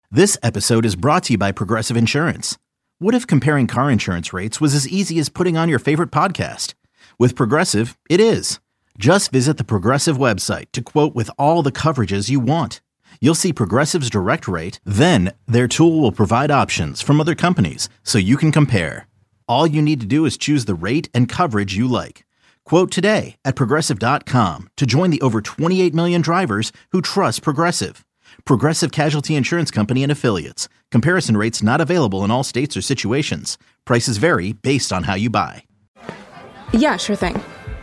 This episode is brought to you by Progressive Insurance. What if comparing car insurance rates was as easy as putting on your favorite podcast? With Progressive, it is. Just visit the Progressive website to quote with all the coverages you want. You'll see Progressive's direct rate, then their tool will provide options from other companies so you can compare. All you need to do is choose the rate and coverage you like. Quote today at Progressive.com to join the over 28 million drivers who trust Progressive. Progressive Casualty Insurance Company and Affiliates. Comparison rates not available in all states or situations. Prices vary based on how you buy. Yeah, sure thing.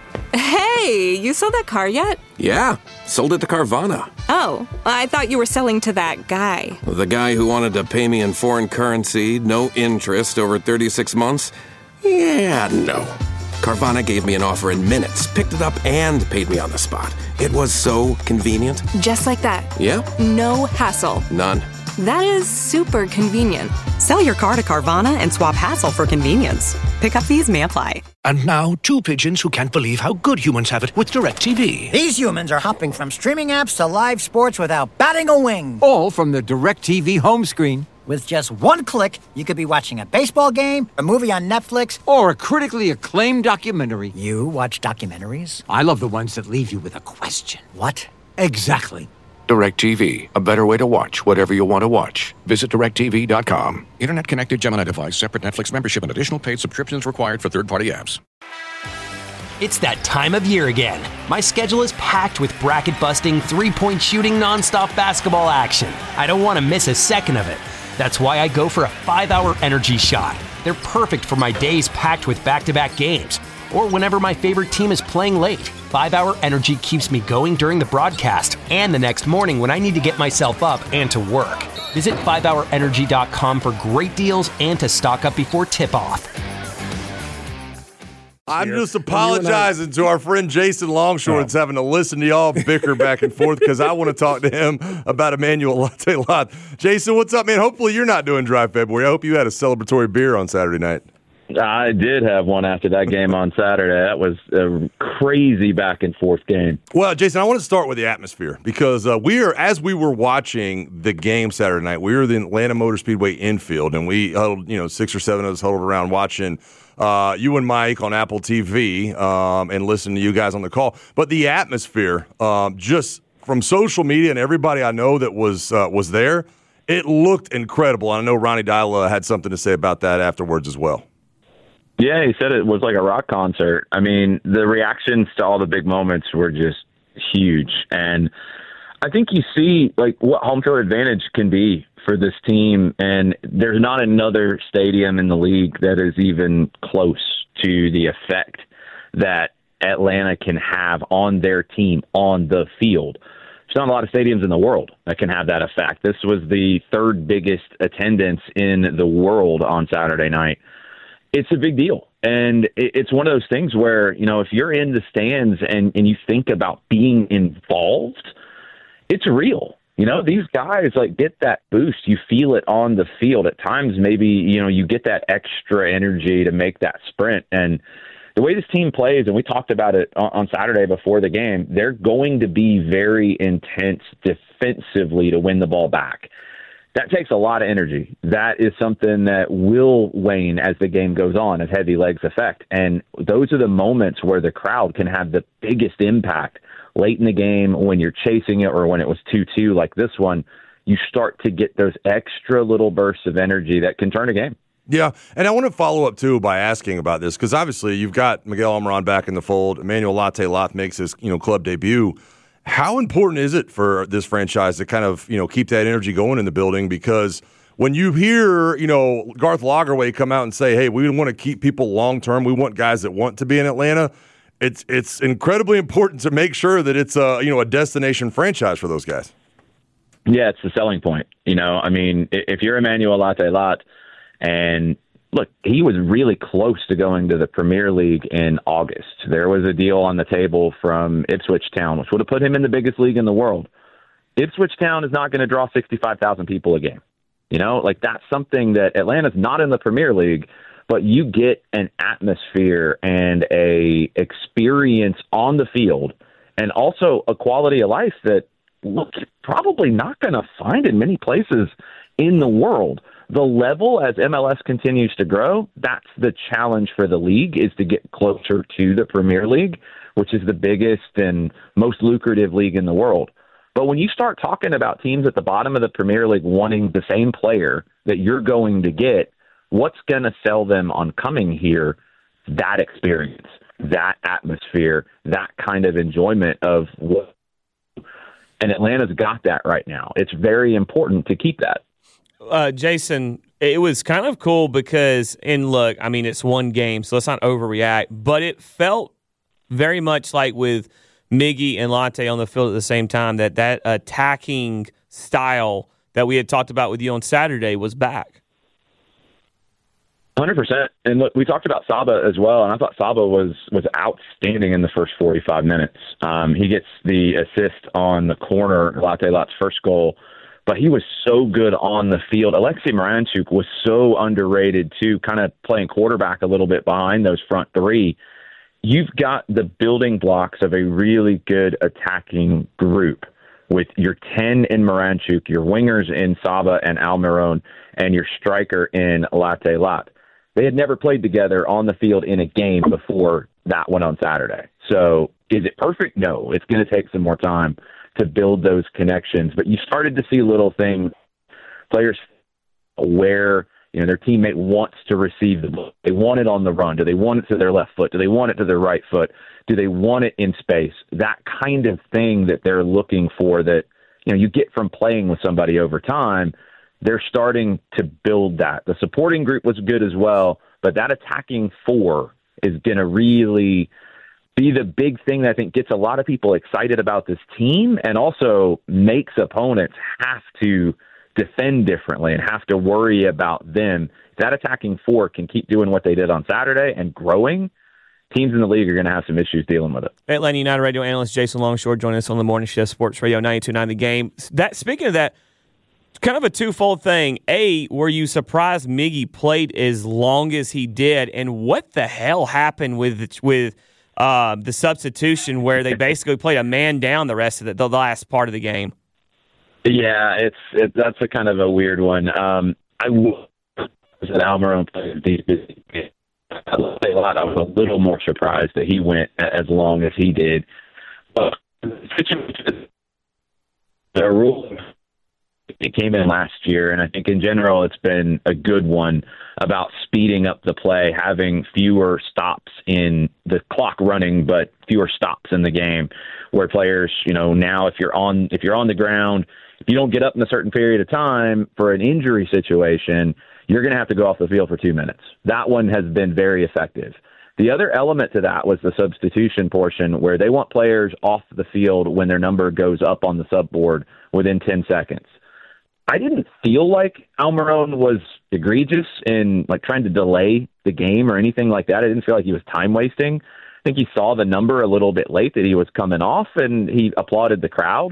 Hey, you sold that car yet? Yeah, sold it to Carvana. Oh, I thought you were selling to that guy. The guy who wanted to pay me in foreign currency, no interest, over 36 months? Yeah, no. Carvana gave me an offer in minutes, picked it up, and paid me on the spot. It was so convenient. Just like that. Yeah? No hassle. None. That is super convenient. Sell your car to Carvana and swap hassle for convenience. Pickup fees may apply. And now, two pigeons who can't believe how good humans have it with DirecTV. These humans are hopping from streaming apps to live sports without batting a wing. All from the DirecTV home screen. With just one click, you could be watching a baseball game, a movie on Netflix, or a critically acclaimed documentary. You watch documentaries? I love the ones that leave you with a question. What? Exactly. DirecTV, a better way to watch whatever you want to watch. Visit DirecTV.com. Internet connected Gemini device, separate Netflix membership, and additional paid subscriptions required for third-party apps. It's that time of year again. My schedule is packed with bracket-busting, three-point shooting, nonstop basketball action. I don't want to miss a second of it. That's why I go for a 5-hour energy shot. They're perfect for my days packed with back-to-back games, or whenever my favorite team is playing late. 5-hour energy keeps me going during the broadcast and the next morning when I need to get myself up and to work. Visit 5hourenergy.com for great deals and to stock up before tip-off. I'm just apologizing to our friend Jason Longshore having to listen to y'all bicker back and forth because I want to talk to him about Emmanuel Latte Lot. Jason, what's up, man? Hopefully you're not doing dry February. I hope you had a celebratory beer on Saturday night. I did have one after that game on Saturday. That was a crazy back and forth game. Well, Jason, I want to start with the atmosphere because as we were watching the game Saturday night, we were in the Atlanta Motor Speedway infield, and we huddled, 6 or 7 of us huddled around watching you and Mike on Apple TV and listening to you guys on the call. But the atmosphere, just from social media and everybody I know that was there, it looked incredible. I know Ronnie Dyla had something to say about that afterwards as well. Yeah, he said it was like a rock concert. I mean, the reactions to all the big moments were just huge. And I think you see like what home field advantage can be for this team. And there's not another stadium in the league that is even close to the effect that Atlanta can have on their team on the field. There's not a lot of stadiums in the world that can have that effect. This was the third biggest attendance in the world on Saturday night. It's a big deal. And it's one of those things where, if you're in the stands and you think about being involved, it's real. These guys get that boost. You feel it on the field. At times, maybe, you get that extra energy to make that sprint. And the way this team plays, and we talked about it on Saturday before the game, they're going to be very intense defensively to win the ball back. That takes a lot of energy. That is something that will wane as the game goes on, as heavy legs affect. And those are the moments where the crowd can have the biggest impact late in the game when you're chasing it or when it was 2-2 like this one. You start to get those extra little bursts of energy that can turn a game. Yeah, and I want to follow up, too, by asking about this, because obviously you've got Miguel Almiron back in the fold. Emmanuel Latte Lot makes his club debut. How important is it for this franchise to kind of, keep that energy going in the building? Because when you hear, Garth Lagerwey come out and say, hey, we want to keep people long-term, we want guys that want to be in Atlanta, it's incredibly important to make sure that it's a destination franchise for those guys. Yeah, it's the selling point. If you're Emmanuel Latte Lot, and look, he was really close to going to the Premier League in August. There was a deal on the table from Ipswich Town, which would have put him in the biggest league in the world. Ipswich Town is not going to draw 65,000 people a game. That's something that Atlanta's not in the Premier League, but you get an atmosphere and a experience on the field and also a quality of life that, look, you're probably not going to find in many places in the world. The level as MLS continues to grow, that's the challenge for the league, is to get closer to the Premier League, which is the biggest and most lucrative league in the world. But when you start talking about teams at the bottom of the Premier League wanting the same player that you're going to get, what's going to sell them on coming here? That experience, that atmosphere, that kind of enjoyment of what. And Atlanta's got that right now. It's very important to keep that. Jason, it was kind of cool because, and look, I mean, it's one game, so let's not overreact, but it felt very much like with Miggy and Latte on the field at the same time that attacking style that we had talked about with you on Saturday was back. 100%. And look, we talked about Saba as well, and I thought Saba was outstanding in the first 45 minutes. He gets the assist on the corner, Latte Lot's first goal, but he was so good on the field. Alexei Miranchuk was so underrated too, kind of playing quarterback a little bit behind those front three. You've got the building blocks of a really good attacking group with your 10 in Miranchuk, your wingers in Saba and Almiron, and your striker in Latte Lot. They had never played together on the field in a game before that one on Saturday. So is it perfect? No. It's going to take some more time to build those connections. But you started to see little things, players where their teammate wants to receive the ball. They want it on the run. Do they want it to their left foot? Do they want it to their right foot? Do they want it in space? That kind of thing that they're looking for that you get from playing with somebody over time. They're starting to build that. The supporting group was good as well, but that attacking four is going to really be the big thing that I think gets a lot of people excited about this team and also makes opponents have to defend differently and have to worry about them. If that attacking four can keep doing what they did on Saturday and growing, teams in the league are going to have some issues dealing with it. Atlanta United radio analyst Jason Longshore joining us on the Morning Shift, Sports Radio 92.9 The Game. Speaking of that, kind of a twofold thing. A, were you surprised Miggy played as long as he did? And what the hell happened with the substitution where they basically played a man down the rest of the last part of the game? Yeah, that's a kind of a weird one. I was at Almiron played I was a little more surprised that he went as long as he did. But the rule, it came in last year, and I think in general it's been a good one about speeding up the play, having fewer stops in the clock running, but fewer stops in the game, where players, now if you're on the ground, if you don't get up in a certain period of time for an injury situation, you're going to have to go off the field for 2 minutes. That one has been very effective. The other element to that was the substitution portion, where they want players off the field when their number goes up on the sub board within 10 seconds. I didn't feel like Almiron was egregious in trying to delay the game or anything like that. I didn't feel like he was time wasting. I think he saw the number a little bit late that he was coming off, and he applauded the crowd.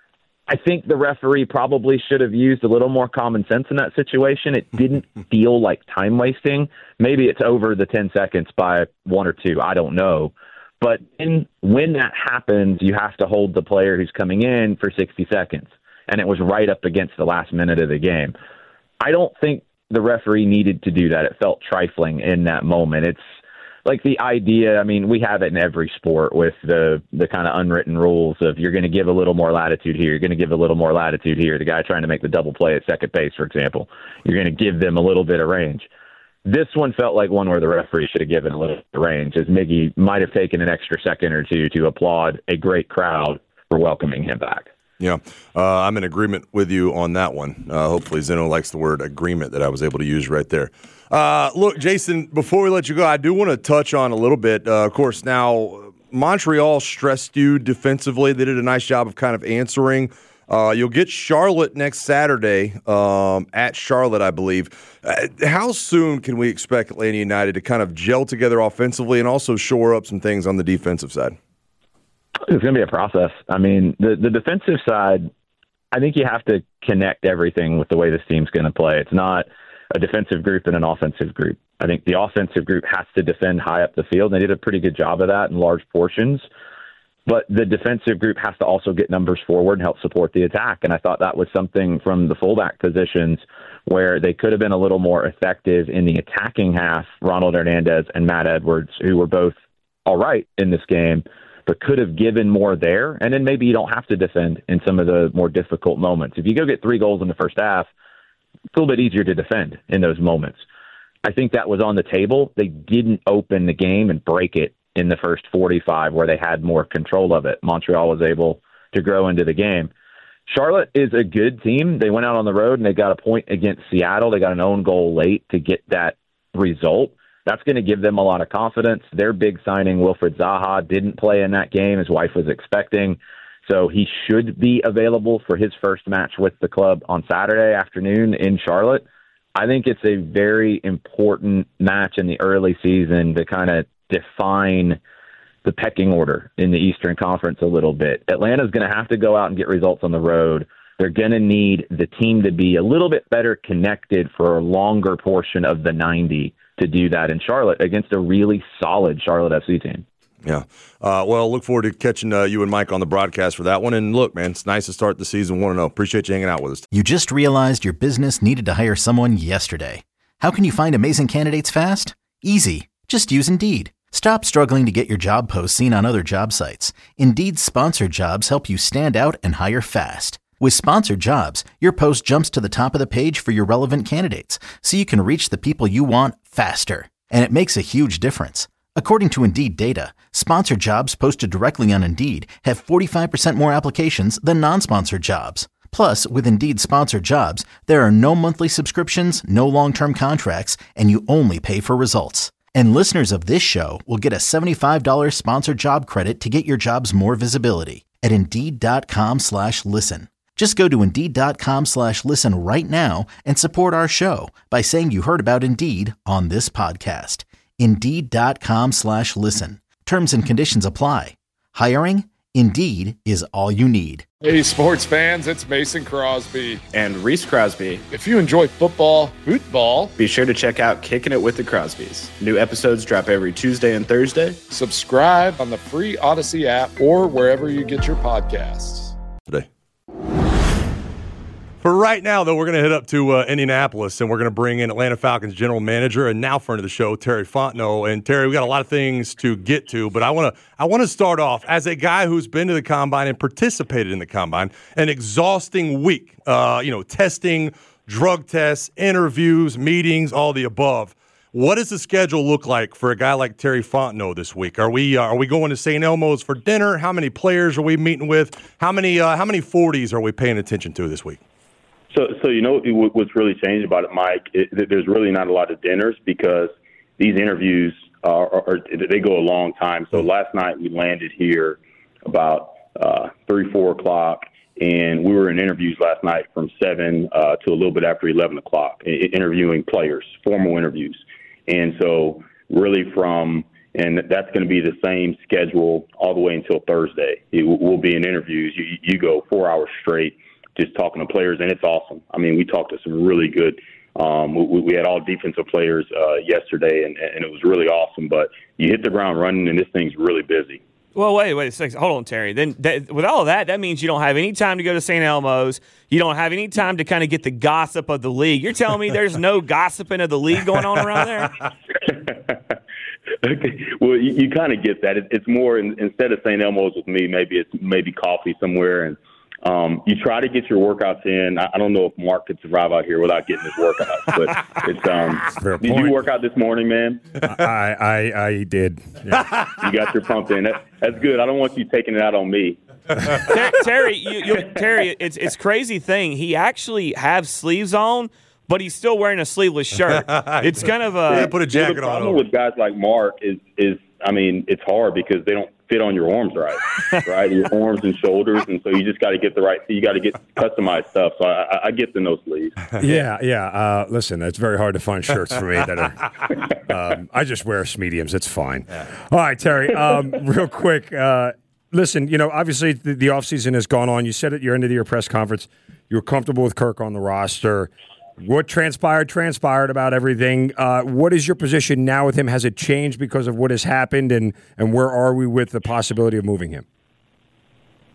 I think the referee probably should have used a little more common sense in that situation. It didn't feel like time wasting. Maybe it's over the 10 seconds by 1 or 2. I don't know. But when that happens, you have to hold the player who's coming in for 60 seconds. And it was right up against the last minute of the game. I don't think the referee needed to do that. It felt trifling in that moment. It's like the idea, we have it in every sport with the kind of unwritten rules of you're going to give a little more latitude here, you're going to give a little more latitude here. The guy trying to make the double play at second base, for example, you're going to give them a little bit of range. This one felt like one where the referee should have given a little bit of range, as Miggy might have taken an extra second or two to applaud a great crowd for welcoming him back. Yeah, I'm in agreement with you on that one. Hopefully Zeno likes the word agreement that I was able to use right there. Look, Jason, before we let you go, I do want to touch on a little bit. Of course, now Montreal stressed you defensively. They did a nice job of kind of answering. You'll get Charlotte next Saturday at Charlotte, I believe. How soon can we expect Atlanta United to kind of gel together offensively and also shore up some things on the defensive side? It's going to be a process. The defensive side, I think you have to connect everything with the way this team's going to play. It's not a defensive group and an offensive group. I think the offensive group has to defend high up the field. They did a pretty good job of that in large portions. But the defensive group has to also get numbers forward and help support the attack. And I thought that was something from the fullback positions where they could have been a little more effective in the attacking half, Ronald Hernandez and Matt Edwards, who were both all right in this game, but could have given more there. And then maybe you don't have to defend in some of the more difficult moments. If you go get 3 goals in the first half, it's a little bit easier to defend in those moments. I think that was on the table. They didn't open the game and break it in the first 45 where they had more control of it. Montreal was able to grow into the game. Charlotte is a good team. They went out on the road and they got a point against Seattle. They got an own goal late to get that result. That's going to give them a lot of confidence. Their big signing, Wilfred Zaha, didn't play in that game. His wife was expecting. So he should be available for his first match with the club on Saturday afternoon in Charlotte. I think it's a very important match in the early season to kind of define the pecking order in the Eastern Conference a little bit. Atlanta's going to have to go out and get results on the road. They're going to need the team to be a little bit better connected for a longer portion of the 90 to do that in Charlotte against a really solid Charlotte FC team. Yeah. Well, look forward to catching you and Mike on the broadcast for that one. And look, man, it's nice to start the season 1-0. Appreciate you hanging out with us. You just realized your business needed to hire someone yesterday. How can you find amazing candidates fast? Easy. Just use Indeed. Stop struggling to get your job posts seen on other job sites. Indeed's sponsored jobs help you stand out and hire fast. With sponsored jobs, your post jumps to the top of the page for your relevant candidates, so you can reach the people you want faster. And it makes a huge difference. According to Indeed data, sponsored jobs posted directly on Indeed have 45% more applications than non-sponsored jobs. Plus, with Indeed sponsored jobs, there are no monthly subscriptions, no long-term contracts, and you only pay for results. And listeners of this show will get a $75 sponsored job credit to get your jobs more visibility at Indeed.com/listen. Just go to Indeed.com/listen right now and support our show by saying you heard about Indeed on this podcast. Indeed.com/listen. Terms and conditions apply. Hiring? Indeed is all you need. Hey, sports fans, it's Mason Crosby. And Reese Crosby. If you enjoy football, be sure to check out Kicking It with the Crosbys. New episodes drop every Tuesday and Thursday. Subscribe on the free Odyssey app or wherever you get your podcasts. Today. For right now, though, we're going to head up to Indianapolis, and we're going to bring in Atlanta Falcons general manager and now friend of the show, Terry Fontenot. And Terry, we got a lot of things to get to, but I want to start off as a guy who's been to the Combine and participated in the Combine, an exhausting week. Testing, drug tests, interviews, meetings, all the above. What does the schedule look like for a guy like Terry Fontenot this week? Are we going to St. Elmo's for dinner? How many players are we meeting with? How many 40s are we paying attention to this week? So what's really changed about it, Mike, there's really not a lot of dinners because these interviews they go a long time. So last night we landed here about 3-4 o'clock, and we were in interviews last night from 7 to a little bit after 11 o'clock, interviewing players, formal interviews. And so really and that's going to be the same schedule all the way until Thursday. We'll be in interviews. You go 4 hours straight just talking to players, and it's awesome. I mean, we talked to some really good we had all defensive players yesterday, and it was really awesome. But you hit the ground running, and this thing's really busy. Well, wait a second. Hold on, Terry. Then with all of that means you don't have any time to go to St. Elmo's. You don't have any time to kind of get the gossip of the league. You're telling me there's no gossiping of the league going on around there? Okay. Well, you kind of get that. It's more, instead of St. Elmo's with me, maybe coffee somewhere, and you try to get your workouts in. I don't know if Mark could survive out here without getting his workouts, but it's did you work out this morning, man? I did. Yeah. You got your pump in. That's good. I don't want you taking it out on me. Terry, Terry, it's crazy thing. He actually has sleeves on, but he's still wearing a sleeveless shirt. It's kind of put a jacket the problem with guys like Mark is I mean, it's hard because they don't fit on your arms right? Your arms and shoulders, and so you just got to get the right. You got to get customized stuff. So I get the no sleeves. Yeah. Listen, it's very hard to find shirts for me that are. I just wear mediums. It's fine. Yeah. All right, Terry. Real quick. Listen, obviously the offseason has gone on. You said at your end of the year press conference you were comfortable with Kirk on the roster. What transpired about everything. What is your position now with him? Has it changed because of what has happened, and where are we with the possibility of moving him?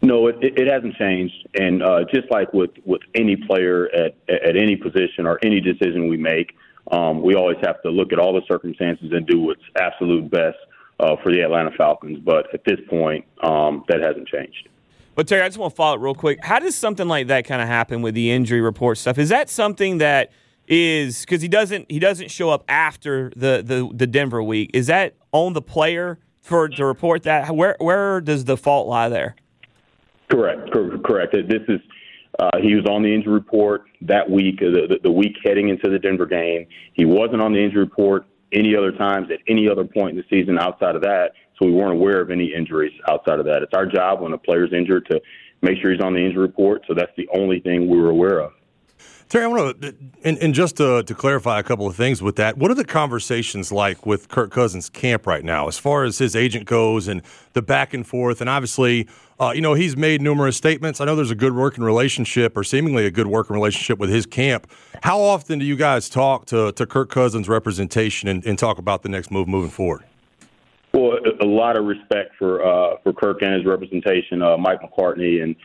No, it hasn't changed. And just like with any player at any position or any decision we make, we always have to look at all the circumstances and do what's absolute best for the Atlanta Falcons. But at this point, that hasn't changed. But, Terry, I just want to follow up real quick. How does something like that kind of happen with the injury report stuff? Is that something that is – because he doesn't show up after the Denver week. Is that on the player to report that? Where does the fault lie there? Correct. This is he was on the injury report that week, the week heading into the Denver game. He wasn't on the injury report any other times at any other point in the season outside of that, so we weren't aware of any injuries outside of that. It's our job when a player's injured to make sure he's on the injury report, so that's the only thing we were aware of. Terry, I want to, and just to clarify a couple of things with that, what are the conversations like with Kirk Cousins' camp right now as far as his agent goes and the back and forth? And obviously, he's made numerous statements. I know there's a good working relationship or seemingly a good working relationship with his camp. How often do you guys talk to Kirk Cousins' representation and talk about the next move moving forward? Well, a lot of respect for Kirk and his representation, Mike McCartney, and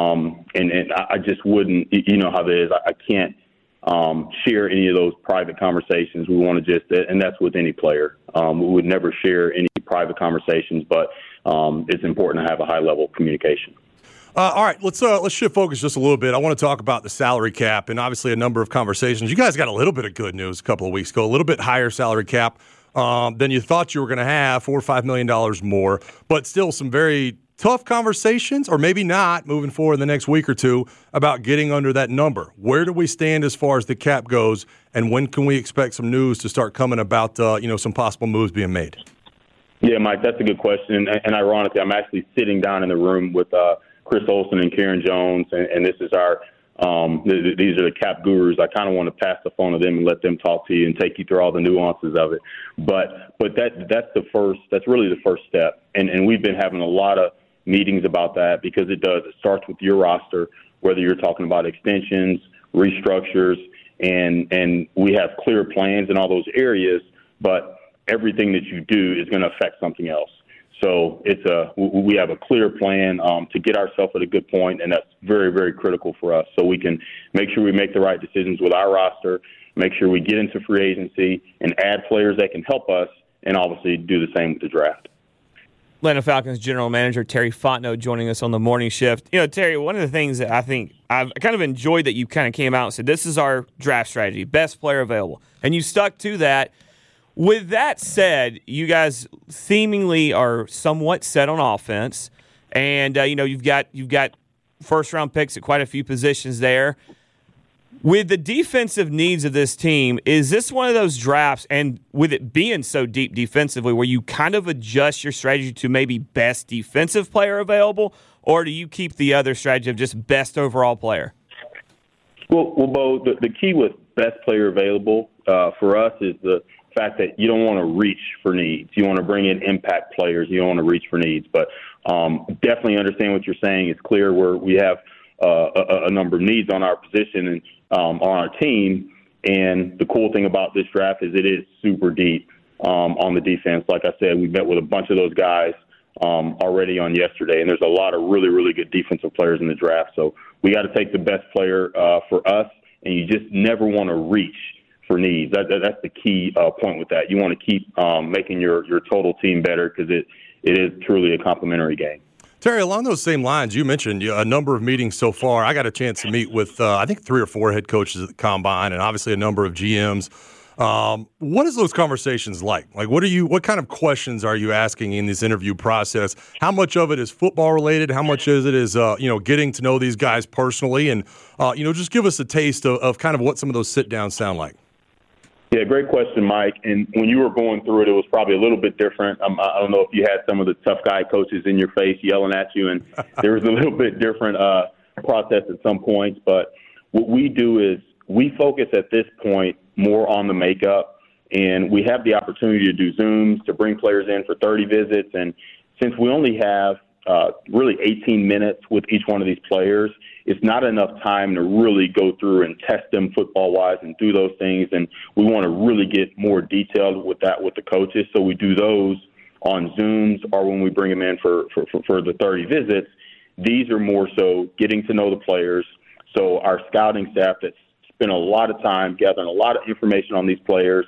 I just wouldn't, you know how it is. I can't share any of those private conversations. We want to and that's with any player. We would never share any private conversations, but it's important to have a high level of communication. All right, let's shift focus just a little bit. I want to talk about the salary cap and obviously a number of conversations. You guys got a little bit of good news a couple of weeks ago, a little bit higher salary cap than you thought you were going to have, $4 or $5 million more, but still some very tough conversations, or maybe not, moving forward in the next week or two about getting under that number. Where do we stand as far as the cap goes, and when can we expect some news to start coming about some possible moves being made? Yeah, Mike, that's a good question. And ironically, I'm actually sitting down in the room with Chris Olsen and Karen Jones, and this is our these are the cap gurus. I kind of want to pass the phone to them and let them talk to you and take you through all the nuances of it. But that's really the first step. And we've been having a lot of meetings about that because it starts with your roster, whether you're talking about extensions, restructures, and we have clear plans in all those areas, but everything that you do is going to affect something else. So we have a clear plan to get ourselves at a good point, and that's very, very critical for us. So we can make sure we make the right decisions with our roster, make sure we get into free agency and add players that can help us, and obviously do the same with the draft. Atlanta Falcons general manager Terry Fontenot joining us on the morning shift. Terry, one of the things that I think I've kind of enjoyed that you kind of came out and said, this is our draft strategy, best player available. And you stuck to that. With that said, you guys seemingly are somewhat set on offense, and you've got first-round picks at quite a few positions there. With the defensive needs of this team, is this one of those drafts, and with it being so deep defensively, where you kind of adjust your strategy to maybe best defensive player available, or do you keep the other strategy of just best overall player? Well, Bo, the key with best player available for us is the fact that you don't want to reach for needs. You want to bring in impact players. You don't want to reach for needs. But definitely understand what you're saying. It's clear where we have a number of needs on our position and on our team. And the cool thing about this draft is it is super deep on the defense. Like I said, we met with a bunch of those guys already on yesterday, and there's a lot of really, really good defensive players in the draft. So we got to take the best player for us, and you just never want to reach for needs. That's the key point with that. You want to keep making your total team better because it is truly a complementary game. Terry, along those same lines, you mentioned a number of meetings so far. I got a chance to meet with, I think, 3 or 4 head coaches at the Combine and obviously a number of GMs. What is those conversations like? Like, what kind of questions are you asking in this interview process? How much of it is football related? How much is it getting to know these guys personally? And, just give us a taste of kind of what some of those sit-downs sound like. Yeah, great question, Mike. And when you were going through it, it was probably a little bit different. I don't know if you had some of the tough guy coaches in your face yelling at you, and there was a little bit different process at some points. But what we do is we focus at this point more on the makeup, and we have the opportunity to do Zooms, to bring players in for 30 visits. And since we only have really 18 minutes with each one of these players, it's not enough time to really go through and test them football-wise and do those things. And we want to really get more detailed with that with the coaches. So we do those on Zooms or when we bring them in for the 30 visits. These are more so getting to know the players. So our scouting staff that's spent a lot of time gathering a lot of information on these players,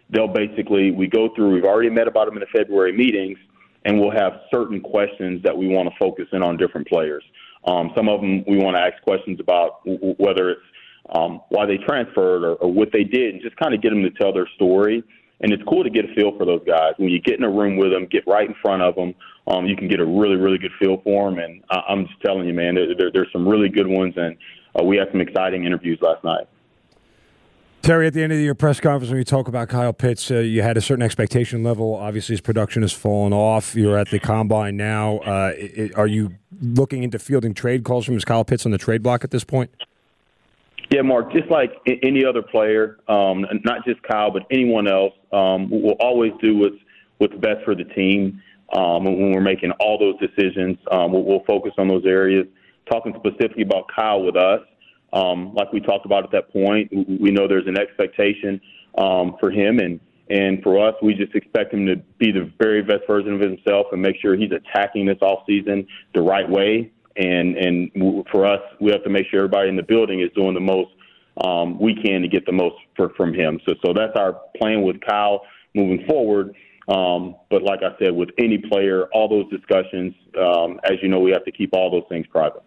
we go through, we've already met about them in the February meetings, and we'll have certain questions that we want to focus in on different players. Some of them we want to ask questions about whether it's why they transferred or what they did, and just kind of get them to tell their story. And it's cool to get a feel for those guys. When you get in a room with them, get right in front of them, you can get a really, really good feel for them. And I'm just telling you, man, there's some really good ones, and we had some exciting interviews last night. Terry, at the end of your press conference, when you talk about Kyle Pitts, you had a certain expectation level. Obviously, his production has fallen off. You're at the Combine now. Are you looking into fielding trade calls from Kyle Pitts on the trade block at this point? Yeah, Mark, just like any other player, not just Kyle, but anyone else, we'll always do what's best for the team. When we're making all those decisions, we'll focus on those areas. Talking specifically about Kyle with us, like we talked about at that point, we know there's an expectation for him, and for us, we just expect him to be the very best version of himself and make sure he's attacking this offseason the right way. And for us, we have to make sure everybody in the building is doing the most we can to get the most from him. So that's our plan with Kyle moving forward. But like I said, with any player, all those discussions, as you know, we have to keep all those things private.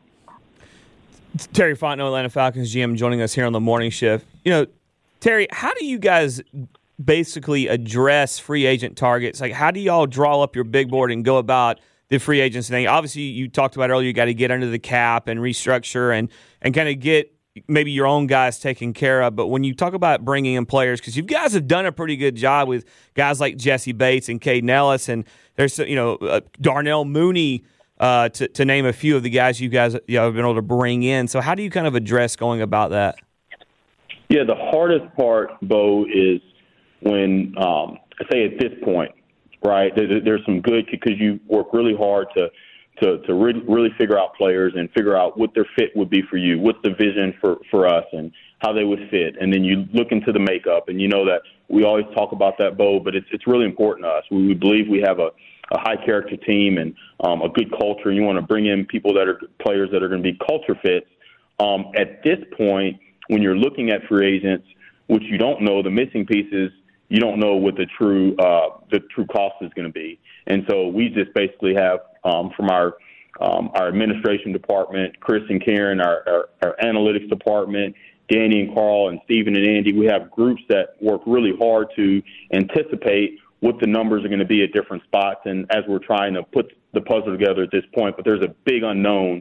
Terry Fontenot, Atlanta Falcons GM, joining us here on the morning shift. Terry, how do you guys basically address free agent targets? Like, how do y'all draw up your big board and go about the free agents thing? Obviously, you talked about earlier, you got to get under the cap and restructure and kind of get maybe your own guys taken care of. But when you talk about bringing in players, because you guys have done a pretty good job with guys like Jesse Bates and Caden Ellis, and there's Darnell Mooney, to name a few of the guys you guys have been able to bring in. So how do you kind of address going about that? Yeah, the hardest part, Bo, is when I say at this point, right? There's some good because you work really hard to really figure out players and figure out what their fit would be for you, what's the vision for us, and how they would fit. And then you look into the makeup, and you know that we always talk about that, Bo, but it's really important to us. We believe we have a high-character team and a good culture. You want to bring in people that are players that are going to be culture fits. At this point, when you're looking at free agents, which you don't know, the missing pieces, you don't know what the true cost is going to be. And so we just basically have from our administration department, Chris and Karen, our analytics department, Danny and Carl and Stephen and Andy, we have groups that work really hard to anticipate what the numbers are going to be at different spots. And as we're trying to put the puzzle together at this point, but there's a big unknown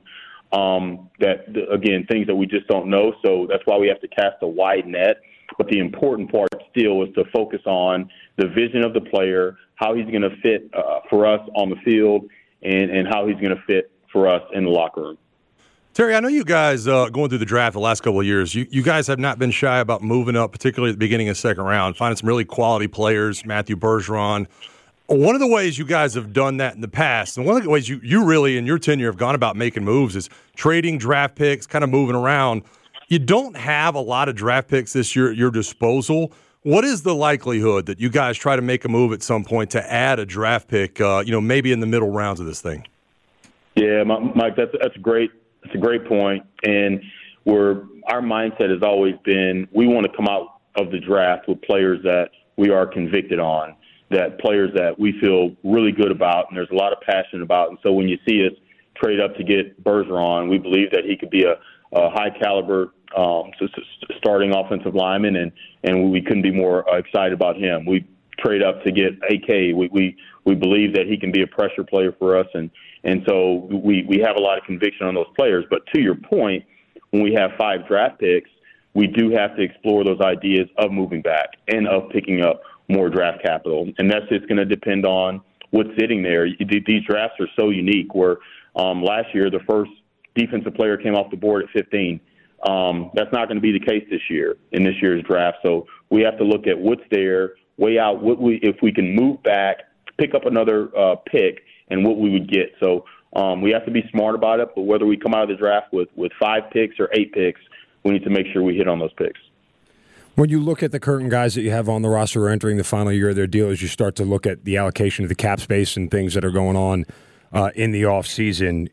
things that we just don't know. So that's why we have to cast a wide net. But the important part still is to focus on the vision of the player, how he's going to fit for us on the field, and how he's going to fit for us in the locker room. Terry, I know you guys going through the draft the last couple of years, you guys have not been shy about moving up, particularly at the beginning of the second round, finding some really quality players, Matthew Bergeron. One of the ways you guys have done that in the past, and one of the ways you really in your tenure have gone about making moves is trading draft picks, kind of moving around. You don't have a lot of draft picks this year at your disposal. What is the likelihood that you guys try to make a move at some point to add a draft pick, maybe in the middle rounds of this thing? Yeah, Mike, that's a great point. And our mindset has always been we want to come out of the draft with players that we are convicted on, that players that we feel really good about and there's a lot of passion about. And so when you see us trade up to get Bergeron, we believe that he could be a high caliber starting offensive lineman, and we couldn't be more excited about him. We trade up to get AK. We believe that he can be a pressure player for us, and so we have a lot of conviction on those players. But to your point, when we have 5 draft picks, we do have to explore those ideas of moving back and of picking up more draft capital, and that's just going to depend on what's sitting there. These drafts are so unique. Where last year the first defensive player came off the board at 15. That's not going to be the case this year in this year's draft. So we have to look at what's there, weigh out if we can move back, pick up another pick, and what we would get. So we have to be smart about it. But whether we come out of the draft with 5 picks or 8 picks, we need to make sure we hit on those picks. When you look at the current guys that you have on the roster entering the final year of their deal, as you start to look at the allocation of the cap space and things that are going on, in the offseason.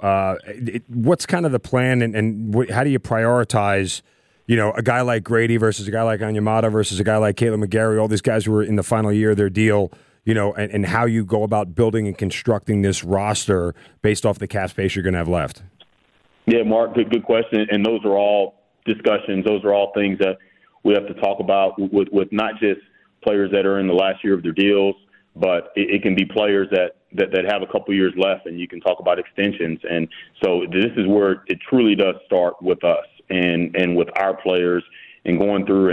What's kind of the plan, and how do you prioritize, a guy like Grady versus a guy like Onyemata versus a guy like Caleb McGarry, all these guys who are in the final year of their deal, and how you go about building and constructing this roster based off the cap space you're going to have left? Yeah, Mark, good question. And those are all discussions. Those are all things that we have to talk about with not just players that are in the last year of their deals, but it can be players that have a couple years left, and you can talk about extensions. And so this is where it truly does start with us and with our players, and going through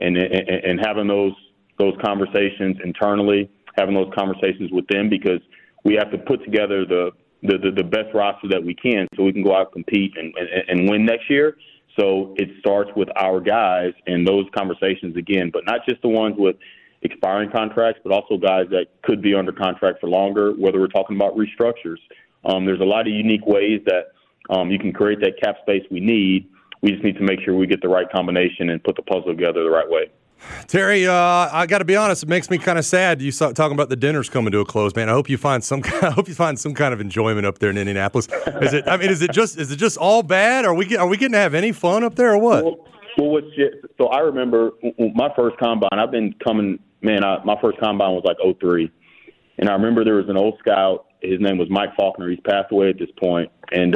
and having those conversations internally, having those conversations with them, because we have to put together the best roster that we can so we can go out and compete and win next year. So it starts with our guys and those conversations again, but not just the ones with expiring contracts, but also guys that could be under contract for longer, whether we're talking about restructures. There's a lot of unique ways that you can create that cap space we need. We just need to make sure we get the right combination and put the puzzle together the right way. Terry, I got to be honest. It makes me kind of sad. You talking about the dinners coming to a close, man. I hope you find some kind of enjoyment up there in Indianapolis. Is it just all bad? Are we getting to have any fun up there or what? So I remember my first combine. I've been coming, man. My first combine was like 2003, and I remember there was an old scout. His name was Mike Faulkner. He's passed away at this point, and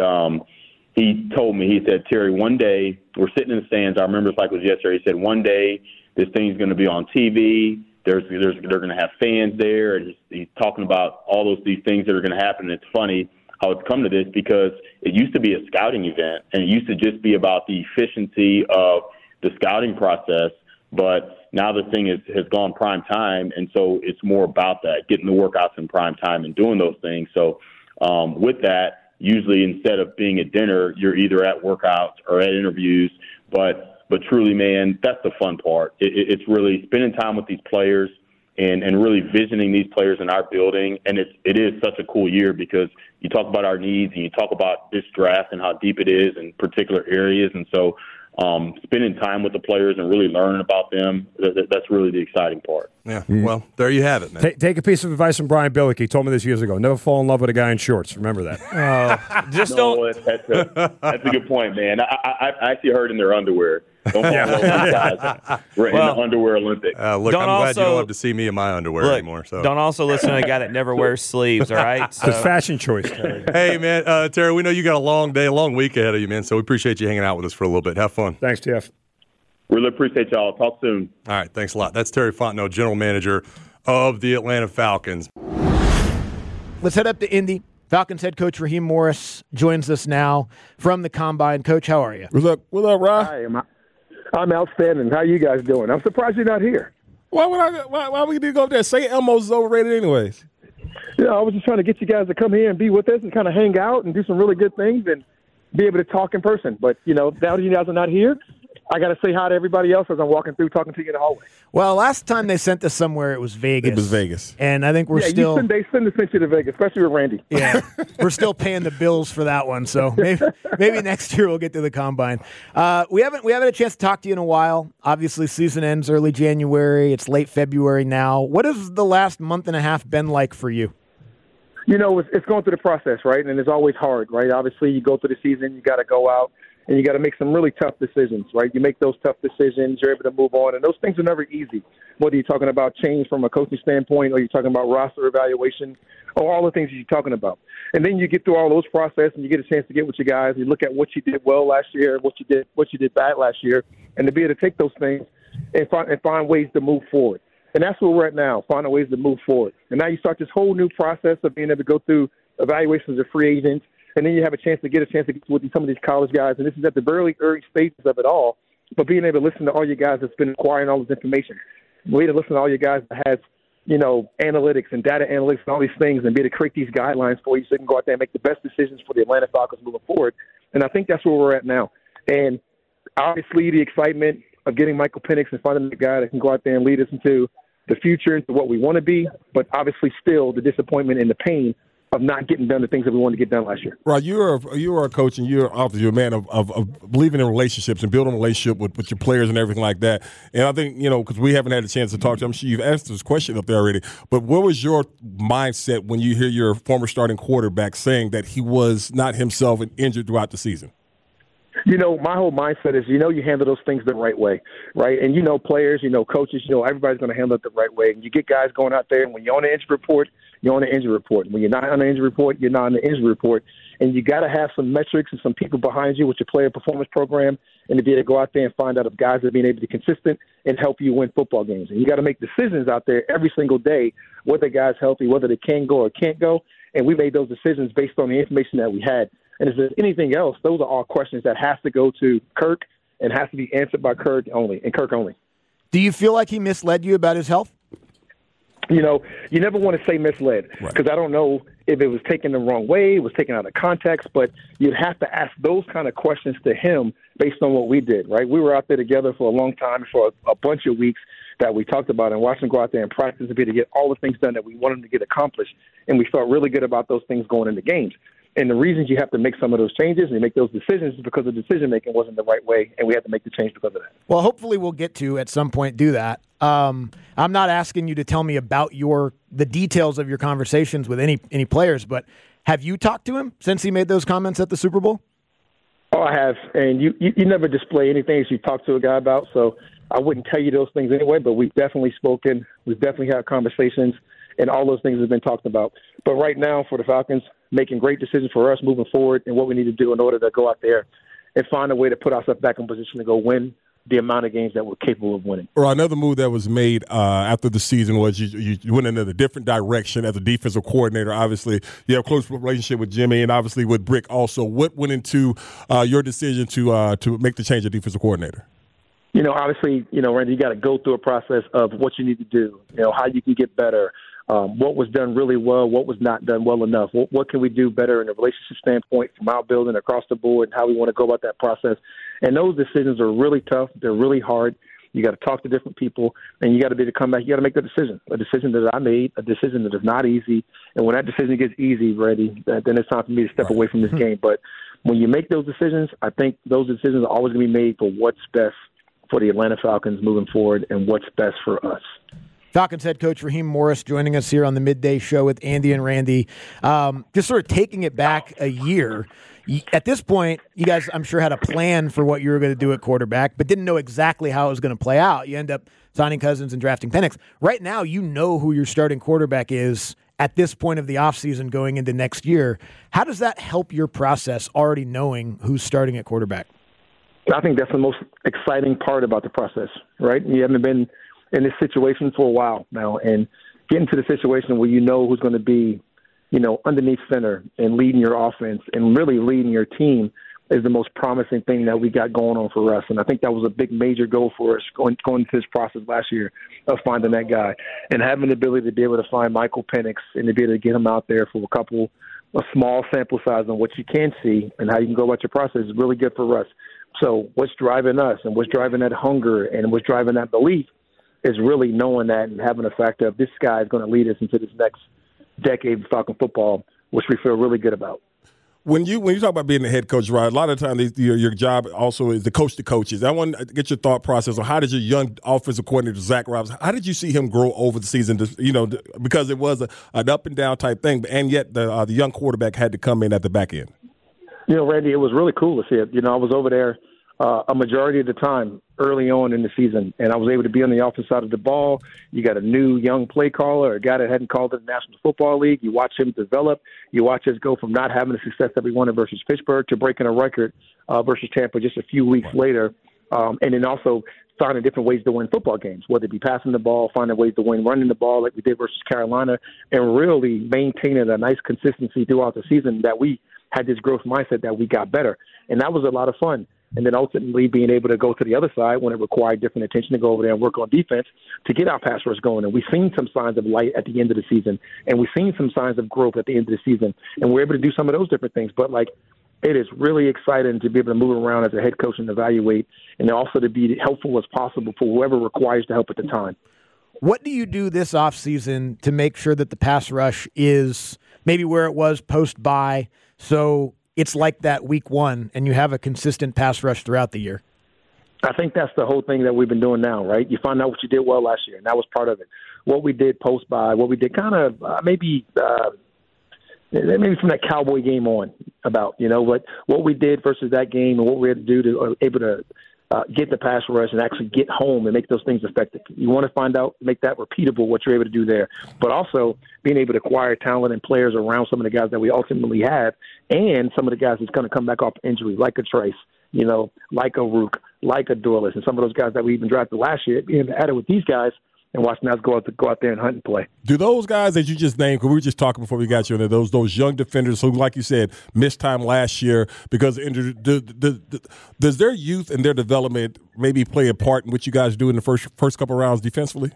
he told me. He said, Terry, one day we're sitting in the stands. I remember it's like it was yesterday. He said, one day this thing's going to be on TV. They're going to have fans there, and he's talking about all these things that are going to happen. And it's funny how it's come to this, because it used to be a scouting event, and it used to just be about the efficiency of the scouting process. But now the thing has gone prime time, and so it's more about that, getting the workouts in prime time and doing those things. So with that, usually instead of being at dinner, you're either at workouts or at interviews. But truly, man, that's the fun part. It's really spending time with these players and really visioning these players in our building. And it is such a cool year, because you talk about our needs and you talk about this draft and how deep it is in particular areas. And so spending time with the players and really learning about them, that's really the exciting part. Yeah, well, there you have it, man. Take a piece of advice from Brian Billick. He told me this years ago. Never fall in love with a guy in shorts. Remember that. That's a good point, man. I actually heard in their underwear. Don't fall in love with guys. We're in the underwear Olympics. Look, I'm glad you don't have to see me in my underwear anymore. So don't also listen to a guy that never wears sleeves, all right? It's a fashion choice, Terry. Hey, man, Terry, we know you got a long day, a long week ahead of you, man, so we appreciate you hanging out with us for a little bit. Have fun. Thanks, TF. Really appreciate y'all. Talk soon. All right, thanks a lot. That's Terry Fontenot, general manager of the Atlanta Falcons. Let's head up to Indy. Falcons head coach Raheem Morris joins us now from the Combine. Coach, how are you? What's up, Rob? Hi, I'm outstanding. How you guys doing? I'm surprised you're not here. Why would we go up there? St. Elmo's is overrated anyways. Yeah, I was just trying to get you guys to come here and be with us and kind of hang out and do some really good things and be able to talk in person. But, now that you guys are not here, I got to say hi to everybody else as I'm walking through talking to you in the hallway. Well, last time they sent us somewhere, it was Vegas. It was Vegas. And I think they shouldn't have sent you to Vegas, especially with Randy. Yeah, we're still paying the bills for that one. So maybe next year we'll get to the Combine. We haven't had a chance to talk to you in a while. Obviously, season ends early January. It's late February now. What has the last month and a half been like for you? It's going through the process, right? And it's always hard, right? Obviously, you go through the season, you got to go out, and you got to make some really tough decisions, right? You make those tough decisions, you're able to move on, and those things are never easy, whether you're talking about change from a coaching standpoint or you're talking about roster evaluation or all the things you're talking about. And then you get through all those processes and you get a chance to get with your guys. You look at what you did well last year, what you did bad last year, and to be able to take those things and find ways to move forward. And that's where we're at now, finding ways to move forward. And now you start this whole new process of being able to go through evaluations of free agents, and then you have a chance to get with some of these college guys. And this is at the very early stages of it all, but being able to listen to all you guys that's been acquiring all this information, being able to listen to all you guys that has, analytics and data analytics and all these things, and be able to create these guidelines for you so you can go out there and make the best decisions for the Atlanta Falcons moving forward. And I think that's where we're at now. And obviously the excitement of getting Michael Penix and finding the guy that can go out there and lead us into the future, into what we want to be, but obviously still the disappointment and the pain of not getting done the things that we wanted to get done last year. Right, you are a coach, and you're obviously a man of believing in relationships and building a relationship with your players and everything like that. And I think, because we haven't had a chance to talk to you, I'm sure you've asked this question up there already, but what was your mindset when you hear your former starting quarterback saying that he was not himself and injured throughout the season? My whole mindset is, you handle those things the right way, right? And, players, coaches, everybody's going to handle it the right way. And you get guys going out there, and when you're on the injury report, you're on the injury report. When you're not on the injury report, you're not on the injury report. And you got to have some metrics and some people behind you with your player performance program, and to be able to go out there and find out if guys are being able to be consistent and help you win football games. And you got to make decisions out there every single day, whether guys healthy, whether they can go or can't go. And we made those decisions based on the information that we had. And if there's anything else, those are all questions that have to go to Kirk and has to be answered by Kirk only. Do you feel like he misled you about his health? You never want to say misled because I don't know if it was taken the wrong way, it was taken out of context, but you'd have to ask those kind of questions to him based on what we did, right? We were out there together for a long time, for a bunch of weeks that we talked about, and watched him go out there and practice to be able to get all the things done that we wanted him to get accomplished. And we felt really good about those things going into games. And the reasons you have to make some of those changes and make those decisions is because the decision-making wasn't the right way, and we had to make the change because of that. Well, hopefully we'll get to, at some point, do that. I'm not asking you to tell me about the details of your conversations with any players, but have you talked to him since he made those comments at the Super Bowl? Oh, I have. And you never display anything that you talk to a guy about, so I wouldn't tell you those things anyway, but we've definitely spoken. We've definitely had conversations, and all those things have been talked about. But right now, for the Falcons, making great decisions for us moving forward and what we need to do in order to go out there and find a way to put ourselves back in position to go win the amount of games that we're capable of winning. Or another move that was made after the season was you went in a different direction as a defensive coordinator. Obviously, you have a close relationship with Jimmy and obviously with Brick also. What went into your decision to make the change of defensive coordinator? Obviously, Randy, you got to go through a process of what you need to do, how you can get better, what was done really well, what was not done well enough, what can we do better in a relationship standpoint from our building across the board, and how we want to go about that process. And those decisions are really tough. They're really hard. You got to talk to different people, and you got to be able to come back. You got to make the decision, a decision that I made, a decision that is not easy. And when that decision gets easy, Randy, then it's time for me to step away from this game. But when you make those decisions, I think those decisions are always going to be made for what's best for the Atlanta Falcons moving forward and what's best for us. Falcons head coach Raheem Morris joining us here on the Midday Show with Andy and Randy. Just sort of taking it back a year. At this point, you guys, I'm sure, had a plan for what you were going to do at quarterback, but didn't know exactly how it was going to play out. You end up signing Cousins and drafting Penix. Right now, you know who your starting quarterback is at this point of the offseason going into next year. How does that help your process, already knowing who's starting at quarterback? I think that's the most exciting part about the process, right? You haven't been in this situation for a while now, and getting to the situation where you know who's going to be, underneath center and leading your offense and really leading your team is the most promising thing that we got going on for us. And I think that was a big major goal for us going into this process last year of finding that guy and having the ability to be able to find Michael Penix and to be able to get him out there for a small sample size on what you can see and how you can go about your process is really good for us. So what's driving us and what's driving that hunger and what's driving that belief is really knowing that and having the fact of this guy is going to lead us into this next decade of Falcon football, which we feel really good about. When you talk about being the head coach, right, a lot of times your job also is to coach the coaches. I want to get your thought process on how did your young offensive coordinator, Zach Roberts, how did you see him grow over the season, because it was an up-and-down type thing, and yet the young quarterback had to come in at the back end? Randy, it was really cool to see it. I was over there a majority of the time early on in the season, and I was able to be on the offensive side of the ball. You got a new young play caller, a guy that hadn't called in the National Football League. You watch him develop. You watch us go from not having the success that we wanted versus Pittsburgh to breaking a record versus Tampa just a few weeks later, and then also finding different ways to win football games, whether it be passing the ball, finding ways to win running the ball like we did versus Carolina, and really maintaining a nice consistency throughout the season that we had this growth mindset that we got better. And that was a lot of fun. And then ultimately being able to go to the other side when it required different attention to go over there and work on defense to get our pass rush going. And we've seen some signs of light at the end of the season, and we've seen some signs of growth at the end of the season. And we're able to do some of those different things. But, it is really exciting to be able to move around as a head coach and evaluate, and also to be helpful as possible for whoever requires the help at the time. What do you do this offseason to make sure that the pass rush is maybe where it was post-bye. So it's like that week one, and you have a consistent pass rush throughout the year. I think that's the whole thing that we've been doing now, right? You find out what you did well last year, and that was part of it. What we did post-bye, what we did kind of maybe from that Cowboy game on about, what we did versus that game and what we had to do to able to get the pass rush and actually get home and make those things effective. You want to find out, make that repeatable, what you're able to do there, but also being able to acquire talent and players around some of the guys that we ultimately have and some of the guys that's going to come back off injury, like a Trace, like a Rook, like a Dorless, and some of those guys that we even drafted last year, being added with these guys and watching us go out there and hunt and play. Do those guys that you just named, because we were just talking before we got you in there, those young defenders who, like you said, missed time last year because of injury, does their youth and their development maybe play a part in what you guys do in the first couple of rounds defensively?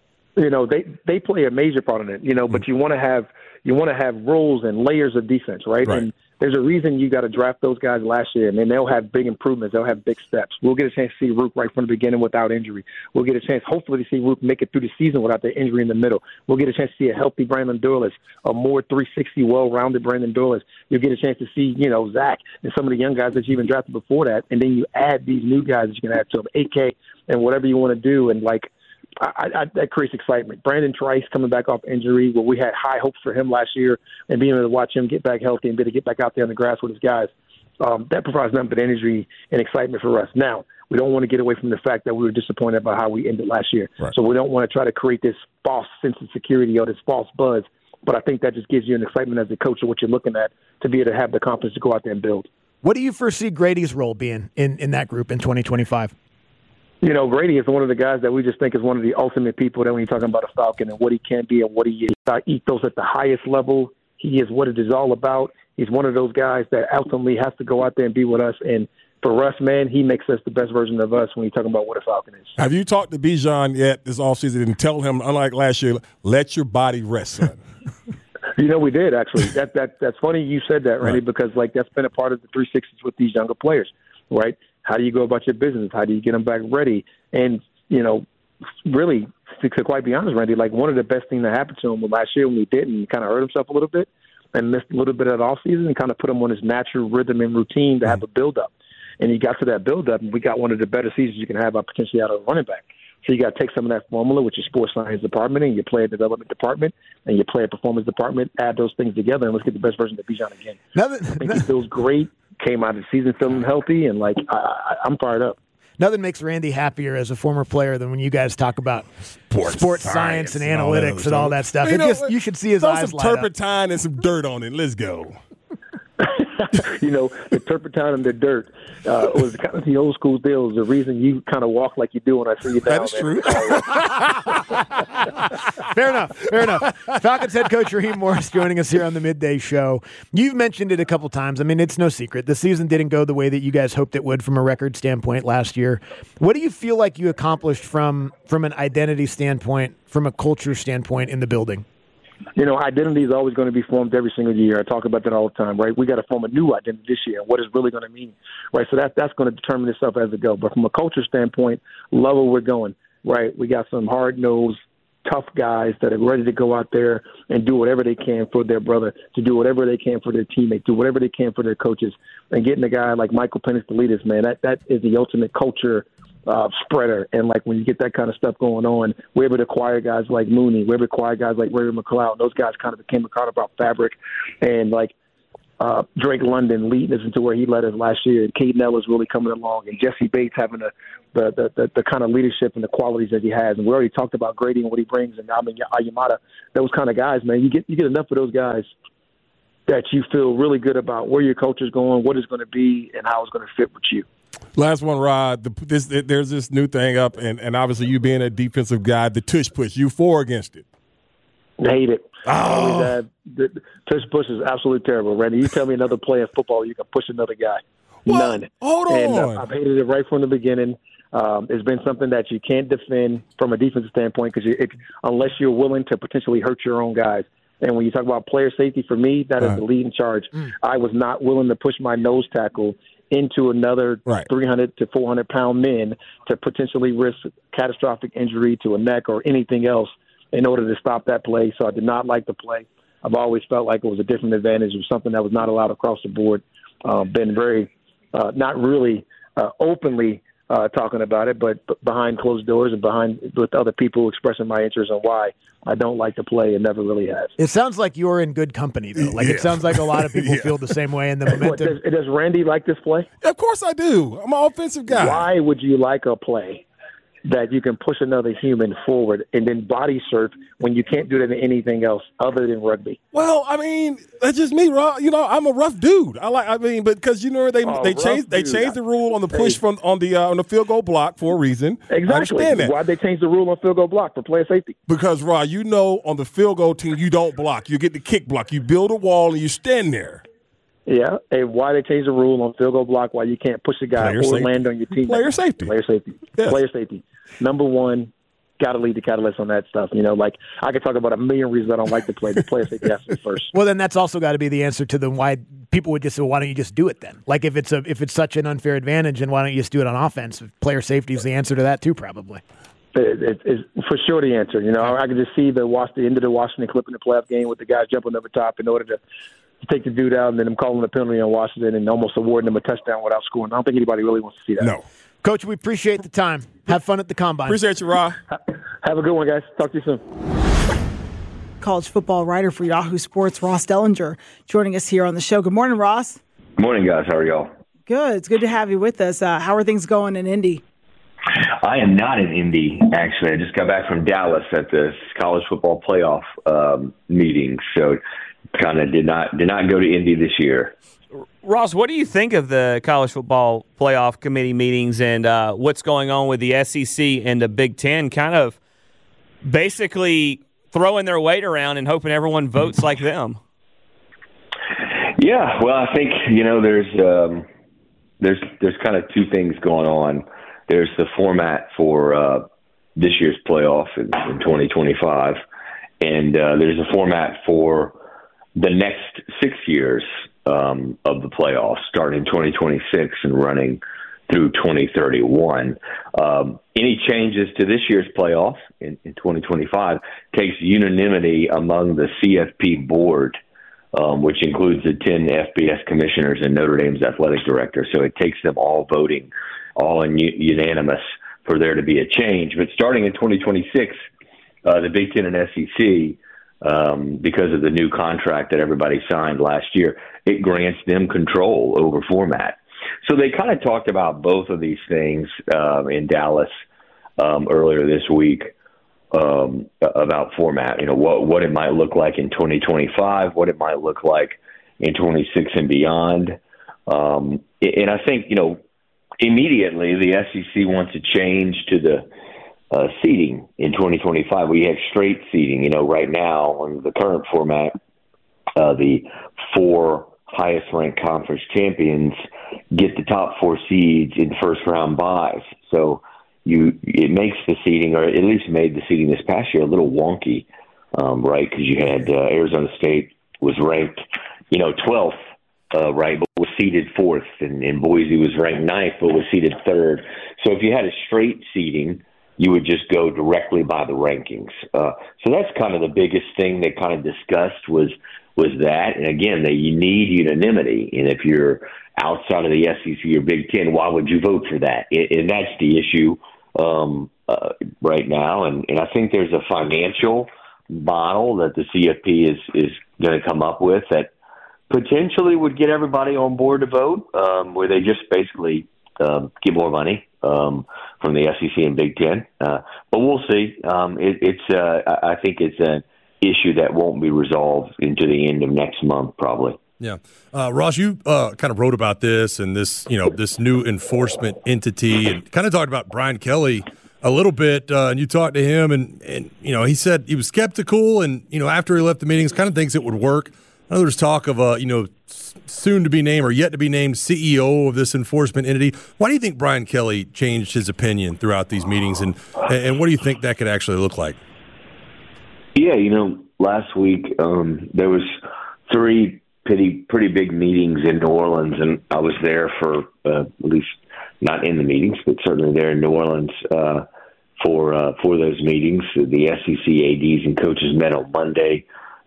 They play a major part in it, but you want to have roles and layers of defense, right? And there's a reason you got to draft those guys last year, and then they'll have big improvements. They'll have big steps. We'll get a chance to see Rook right from the beginning without injury. We'll get a chance, hopefully, to see Rook make it through the season without the injury in the middle. We'll get a chance to see a healthy Brandon Dorless, a more 360, well-rounded Brandon Dorless. You'll get a chance to see, Zach and some of the young guys that you even drafted before that, and then you add these new guys that you can add to them, AK and whatever you want to do, and that creates excitement. Brandon Trice coming back off injury, we had high hopes for him last year, and being able to watch him get back healthy and be able to get back out there on the grass with his guys, that provides nothing but energy and excitement for us. Now, we don't want to get away from the fact that we were disappointed about how we ended last year. Right. So we don't want to try to create this false sense of security or this false buzz, but I think that just gives you an excitement as a coach of what you're looking at to be able to have the confidence to go out there and build. What do you foresee Grady's role being in that group in 2025? Grady is one of the guys that we just think is one of the ultimate people that when you're talking about a Falcon and what he can be and what he is. Ethos at the highest level. He is what it is all about. He's one of those guys that ultimately has to go out there and be with us. And for us, man, he makes us the best version of us when you're talking about what a Falcon is. Have you talked to Bijan yet this offseason and tell him, unlike last year, let your body rest, son? We did, actually. That's funny you said that, Randy, because, that's been a part of the 360s with these younger players, right? How do you go about your business? How do you get them back ready? And, really, to quite be honest, Randy, one of the best things that happened to him last year when he didn't, he kind of hurt himself a little bit and missed a little bit of the offseason and kind of put him on his natural rhythm and routine to have a build-up. And he got to that build-up, and we got one of the better seasons you can have potentially out of a running back. So you got to take some of that formula, which is sports science department, and your player development department, and your player performance department, add those things together, and let's get the best version of Bijan again. I think he feels great, came out of the season feeling healthy, and, I'm fired up. Nothing makes Randy happier as a former player than when you guys talk about sports science and analytics and all that stuff. You should see his eyes light up. Some turpentine and some dirt on it. Let's go. The turpentine and the dirt was kind of the old school deal. The reason you kind of walk like you do when I see you down. That is true. Fair enough. Falcons head coach Raheem Morris joining us here on the Midday Show. You've mentioned it a couple times. I mean, it's no secret. The season didn't go the way that you guys hoped it would from a record standpoint last year. What do you feel like you accomplished from an identity standpoint, from a culture standpoint in the building? Identity is always going to be formed every single year. I talk about that all the time, right? We got to form a new identity this year. What is really going to mean, right? So that's going to determine itself as it goes. But from a culture standpoint, love where we're going, right? We got some hard-nosed, tough guys that are ready to go out there and do whatever they can for their brother, to do whatever they can for their teammates, do whatever they can for their coaches. And getting a guy like Michael Penix to lead us, man, that is the ultimate culture spreader. And when you get that kind of stuff going on, we're able to acquire guys like Mooney, we're able to acquire guys like Ray McLeod. Those guys kind of became a Carnival fabric. And Drake London leading us into where he led us last year. And Caden Ellis really coming along, and Jesse Bates having the kind of leadership and the qualities that he has. And we already talked about Grady and what he brings, and Ayamata, those kind of guys, man. You get enough of those guys that you feel really good about where your culture's going, what it's going to be, and how it's going to fit with you. Last one, Rod. There's this new thing up, and obviously you being a defensive guy, the tush push. You for or against it? Hate it. Oh. The tush push is absolutely terrible, Randy. You tell me another play in football you can push another guy. What? None. Hold on. And I've hated it right from the beginning. It's been something that you can't defend from a defensive standpoint because unless you're willing to potentially hurt your own guys. And when you talk about player safety, for me, that is the lead in charge. I was not willing to push my nose tackle into another 300 to 400-pound men to potentially risk catastrophic injury to a neck or anything else in order to stop that play. So I did not like the play. I've always felt like it was a different advantage. It was something that was not allowed across the board. Been very not really openly talking about it, but behind closed doors and with other people expressing my interest on why I don't like to play and never really have. It sounds like you're in good company, though. Like it sounds like a lot of people feel the same way in the momentum. Does Randy like this play? Of course I do. I'm an offensive guy. Why would you like a play that you can push another human forward and then body surf when you can't do that in anything else other than rugby? Well, I mean, that's just me, Rob. You know, I'm a rough dude. Because you know they changed the rule on the push on the field goal block for a reason. Exactly. I understand that. Why'd they change the rule on field goal block for player safety? Because, Rob, you know, on the field goal team, you don't block. You get the kick block. You build a wall and you stand there. Yeah, and why they changed the rule on field goal block? Why you can't push the guy land on your team? Player safety. Yes. Player safety. Number one, got to lead the catalyst on that stuff. You know, like I could talk about a million reasons I don't like to play, but player safety has to be first. Well, then that's also got to be the answer to the why people would just say, well, why don't you just do it then? Like if it's such an unfair advantage, and why don't you just do it on offense? Player safety is the answer to that too, probably. It's for sure the answer. You know, I can just see the end of the Washington clip in the playoff game with the guys jumping over top in order to take the dude out and then them calling a penalty on Washington and almost awarding them a touchdown without scoring. I don't think anybody really wants to see that. No. Coach, we appreciate the time. Have fun at the Combine. Appreciate you, Rob. Have a good one, guys. Talk to you soon. College football writer for Yahoo Sports, Ross Dellinger, joining us here on the show. Good morning, Ross. Morning, guys. How are y'all? Good. It's good to have you with us. How are things going in Indy? I am not in Indy, actually. I just got back from Dallas at the college football playoff meeting, so kind of did not go to Indy this year. Ross, what do you think of the college football playoff committee meetings and what's going on with the SEC and the Big Ten kind of basically throwing their weight around and hoping everyone votes like them? Yeah, well, I think, you know, there's kind of two things going on. There's the format for this year's playoff in 2025, and there's a format for the next 6 years of the playoffs, starting 2026 and running through 2031. Any changes to this year's playoff in 2025 takes unanimity among the CFP board, which includes the 10 FBS commissioners and Notre Dame's athletic director. So it takes them all voting, all unanimous for there to be a change. But starting in 2026, the Big Ten and SEC, because of the new contract that everybody signed last year, it grants them control over format. So they kind of talked about both of these things in Dallas earlier this week about format, you know, what it might look like in 2025, what it might look like in 26 and beyond. And I think, you know, immediately the SEC wants to change to the seeding in 2025. We have straight seeding. You know, right now on the current format, the 4 highest-ranked conference champions get the top 4 seeds in first-round buys. So it makes the seeding, or at least made the seeding this past year, a little wonky, right? Because you had Arizona State was ranked, 12th, right, but was seeded 4th, and Boise was ranked 9th, but was seeded 3rd. So if you had a straight seeding, you would just go directly by the rankings. So that's kind of the biggest thing they kind of discussed was that. And again, you need unanimity. And if you're outside of the SEC or Big Ten, why would you vote for that? And that's the issue right now. And I think there's a financial model that the CFP is going to come up with that potentially would get everybody on board to vote, where they just basically get more money from the SEC and Big Ten. But we'll see. I think it's an issue that won't be resolved into the end of next month, probably. Yeah. Ross, you kind of wrote about this and this, this new enforcement entity, and kind of talked about Brian Kelly a little bit. And you talked to him, and he said he was skeptical, and, after he left the meetings, kind of thinks it would work. I know there's talk of soon to be named or yet to be named CEO of this enforcement entity. Why do you think Brian Kelly changed his opinion throughout these meetings, and what do you think that could actually look like? Yeah, last week there was 3 pretty big meetings in New Orleans, and I was there for at least not in the meetings, but certainly there in New Orleans for those meetings. The SEC ADs and coaches met on Monday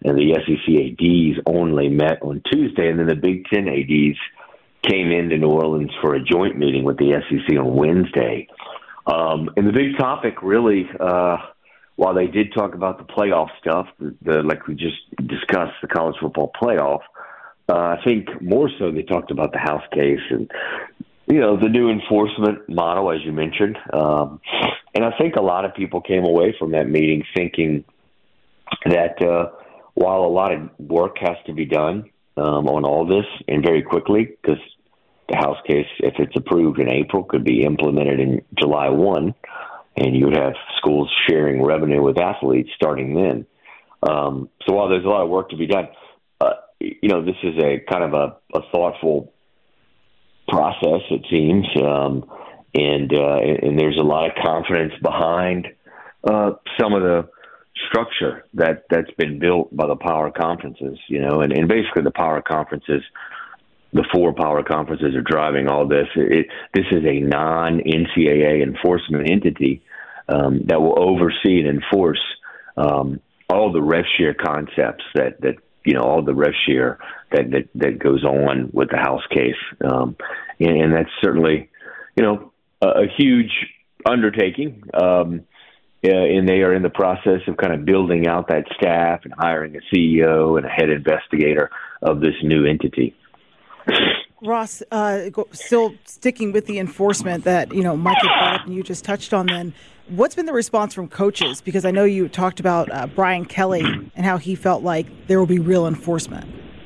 and the SEC ADs only met on Tuesday, and then the Big Ten ADs came into New Orleans for a joint meeting with the SEC on Wednesday. And the big topic really, while they did talk about the playoff stuff, like we just discussed, the college football playoff, I think more so they talked about the House case and, the new enforcement model, as you mentioned. And I think a lot of people came away from that meeting thinking that while a lot of work has to be done on all this, and very quickly, because the House case, if it's approved in April, could be implemented in July 1, and you would have schools sharing revenue with athletes starting then. So while there's a lot of work to be done, this is a kind of a thoughtful process, it seems, and there's a lot of confidence behind some of the structure that's been built by the power conferences, and basically the power conferences, the 4 power conferences are driving all this. This is a non-NCAA enforcement entity that will oversee and enforce all the rev share concepts that all the rev share that goes on with the House case. And that's certainly, a huge undertaking. And they are in the process of kind of building out that staff and hiring a CEO and a head investigator of this new entity. Ross, still sticking with the enforcement that, Mike had brought up and you just touched on then, what's been the response from coaches? Because I know you talked about Brian Kelly and how he felt like there will be real enforcement.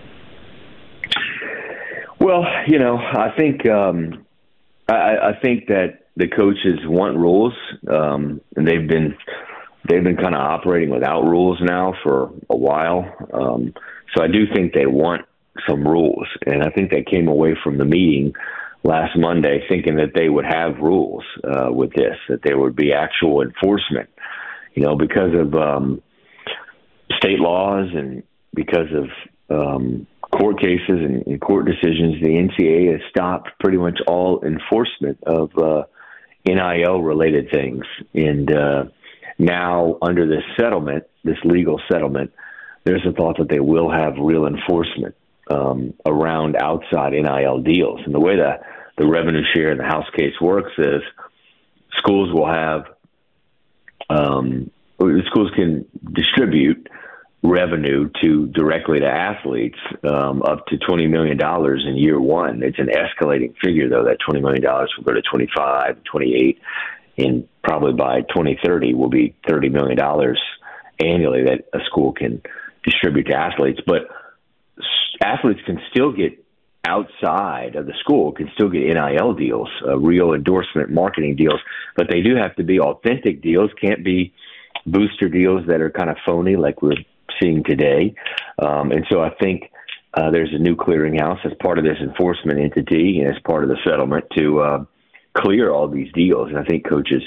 Well, I think I think that the coaches want rules, and they've been kind of operating without rules now for a while. So I do think they want some rules, and I think they came away from the meeting last Monday thinking that they would have rules with this, that there would be actual enforcement, because of state laws and because of court cases and court decisions. The NCAA has stopped pretty much all enforcement of NIL-related things. And now under this settlement, this legal settlement, there's a thought that they will have real enforcement around outside NIL deals. And the way that the revenue share in the House case works is schools will have schools can distribute revenue directly to athletes up to $20 million in year one. It's an escalating figure, though. That $20 million will go to 25, 28, and probably by 2030 will be $30 million annually that a school can distribute to athletes. But athletes can still get outside of the school, can still get NIL deals, real endorsement marketing deals, but they do have to be authentic deals, can't be booster deals that are kind of phony like we're seeing today. And so I think there's a new clearinghouse as part of this enforcement entity and as part of the settlement to clear all these deals. And I think coaches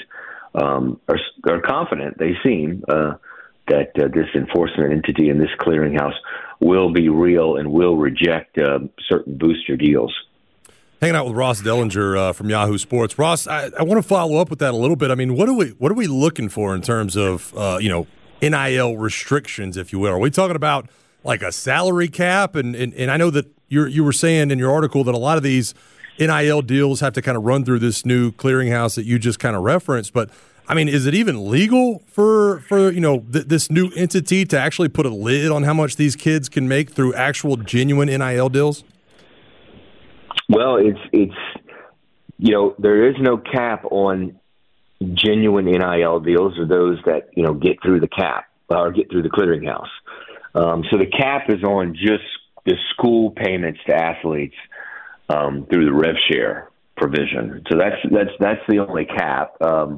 are confident, they seem, that this enforcement entity and this clearinghouse will be real and will reject certain booster deals. Hanging out with Ross Dellinger from Yahoo Sports. Ross, I want to follow up with that a little bit. I mean, what are we looking for in terms of NIL restrictions, if you will? Are we talking about like a salary cap? And I know that you were saying in your article that a lot of these NIL deals have to kind of run through this new clearinghouse that you just kind of referenced. But I mean, is it even legal for this new entity to actually put a lid on how much these kids can make through actual genuine NIL deals? Well, it's there is no cap on genuine NIL deals or those that get through the cap or get through the clearinghouse. So the cap is on just the school payments to athletes through the rev share provision. So that's the only cap.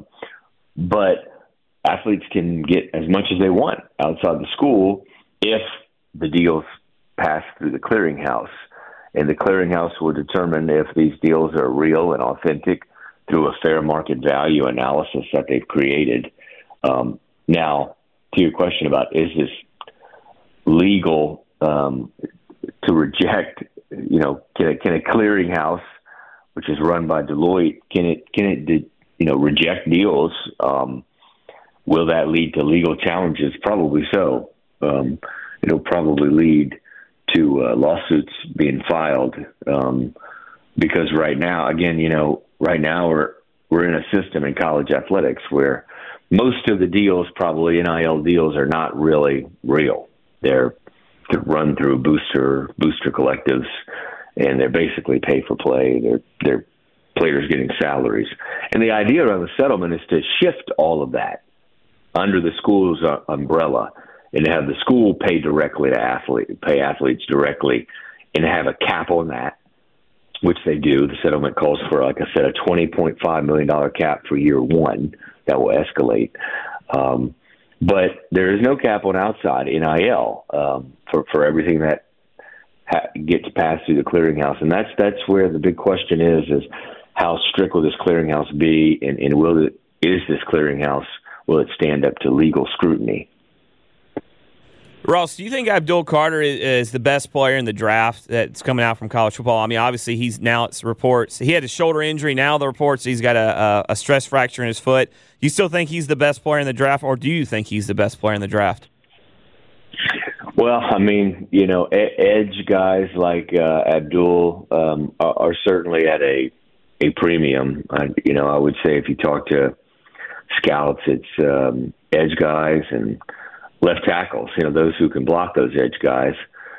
But athletes can get as much as they want outside the school if the deals pass through the clearinghouse. And the clearinghouse will determine if these deals are real and authentic through a fair market value analysis that they've created. Now, to your question about is this legal to reject, can a clearinghouse, which is run by Deloitte, can it reject deals? Will that lead to legal challenges? Probably so. it'll probably lead to lawsuits being filed because right now, again, right now we're in a system in college athletics where most of the deals, probably NIL deals, are not really real. They're run through booster collectives, and they're basically pay for play. They're players getting salaries. And the idea of a settlement is to shift all of that under the school's umbrella and have the school pay directly to pay athletes directly, and have a cap on that, which they do. The settlement calls for, like I said, a $20.5 million cap for year one that will escalate. But there is no cap on outside NIL for everything that gets passed through the clearinghouse. And that's where the big question is how strict will this clearinghouse be, and is this clearinghouse, will it stand up to legal scrutiny? Ross, do you think Abdul Carter is the best player in the draft that's coming out from college football? I mean, obviously, it's reports. He had a shoulder injury. Now the reports he's got a stress fracture in his foot. You still think he's the best player in the draft, or do you think he's the best player in the draft? Well, I mean, edge guys like Abdul are certainly at a premium. I would say if you talk to scouts, it's edge guys and left tackles, those who can block those edge guys.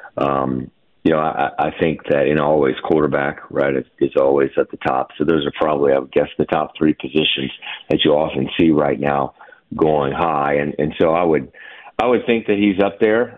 I think that always quarterback, right, is always at the top. So those are probably, I would guess, the top three positions that you often see right now going high. And so I would think that he's up there.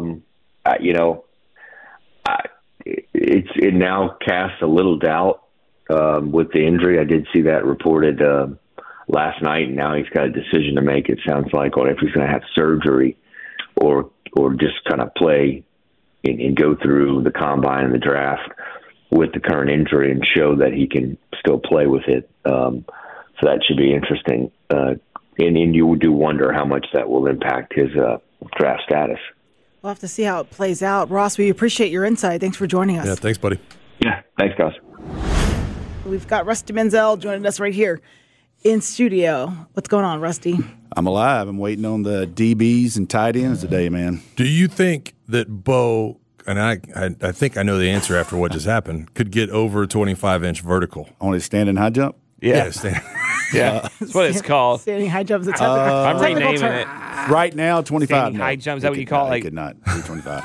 It now casts a little doubt with the injury. I did see that reported last night, and now he's got a decision to make, it sounds like, on if he's going to have surgery or just kind of play and go through the combine and the draft with the current injury and show that he can still play with it. So that should be interesting. And you do wonder how much that will impact his draft status. We'll have to see how it plays out. Ross, we appreciate your insight. Thanks for joining us. Yeah, thanks, buddy. Yeah, thanks, guys. We've got Rusty Menzel joining us right here in studio. What's going on, Rusty? I'm alive. I'm waiting on the DBs and tight ends today, man. Do you think that Bo, and I think I know the answer after what just happened, could get over a 25-inch vertical? On his standing high jump? Yeah. Yeah, that's what it's called. Standing high jump is a I'm renaming term. it. Right now, 25. Standing high jump, is that what you call it? He could not do 25.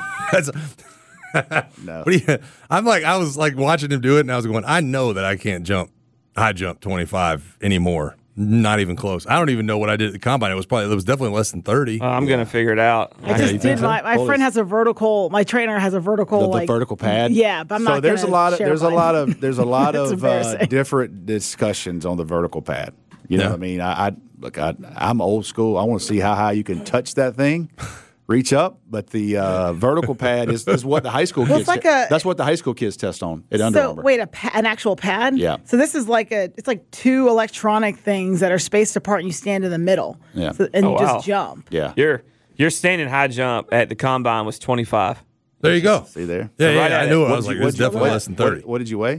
No. I was like watching him do it, and I was going, I know that I can't high jump 25 anymore. Not even close. I don't even know what I did at the combine. It was definitely less than 30. I'm going to figure it out. I just did. My friend has a vertical. My trainer has a vertical, the vertical pad. Yeah, but I'm not. So there's a lot of That's different discussions on the vertical pad. You know what I mean? I'm old school. I want to see how high you can touch that thing. Reach up, but the vertical pad is what the high school kids. That's what the high school kids test on at Under Armour. Wait, an actual pad? Yeah. So this is it's like two electronic things that are spaced apart, and you stand in the middle. Yeah. And you just jump. Yeah. Your standing high jump at the combine was 25. There you go. See there? Yeah, I knew it. I was like, it's definitely less than 30. What did you weigh?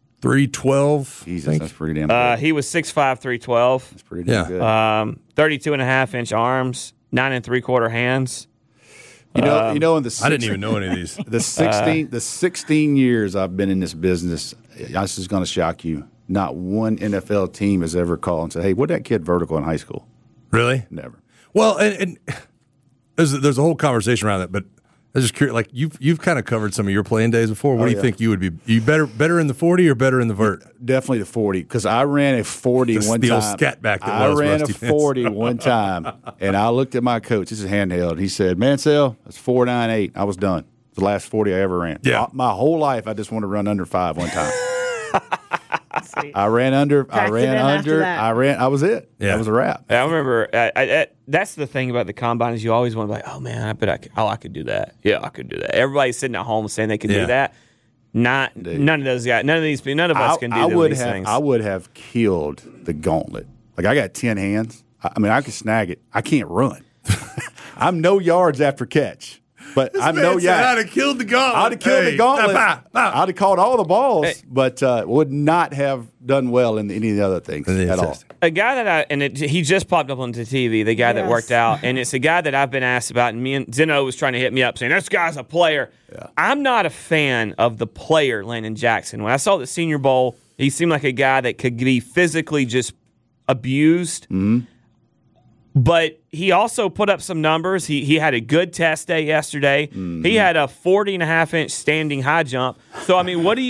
312. Jesus, that's pretty damn good. He was 6'5", 312. That's pretty damn good. 32.5-inch arms, 9 3/4 hands. In the I didn't even know any of these. The 16 years I've been in this business, this is going to shock you. Not one NFL team has ever called and said, "Hey, what that kid vertical in high school?" Really? Never. Well, and there's a whole conversation around that, but I was just curious. Like you've kind of covered some of your playing days before. What do you think you would be? You better in the 40 or better in the vert? Definitely the 40, because I ran a 40 one time. The old scat back. I ran a 40 one time, and I looked at my coach. This is handheld. And he said, "Mansell, that's 4.98." I was done. It's the last 40 I ever ran. Yeah. My whole life, I just wanted to run under 5 one time. I ran under. I was it. Yeah. That was a wrap. I remember. That's the thing about the combine is you always want to be like, oh man, I could do that. Yeah, I could do that. Everybody's sitting at home saying they can do that. None of those guys. None of us can do these things. I would have killed the gauntlet. Like I got 10 hands. I mean, I could snag it. I can't run. I'm no yards after catch. But I know, I'd have killed the gauntlet. I'd have killed the gauntlet. I'd have caught all the balls, but would not have done well in any of the other things at all. A guy that he just popped up onto TV, the guy that worked out, and it's a guy that I've been asked about, and me and Zeno was trying to hit me up saying, this guy's a player. Yeah. I'm not a fan of the player, Landon Jackson. When I saw the Senior Bowl, he seemed like a guy that could be physically just abused. Mm-hmm. But he also put up some numbers. He had a good test day yesterday. Mm-hmm. He had a 40.5-inch standing high jump. So, I mean, what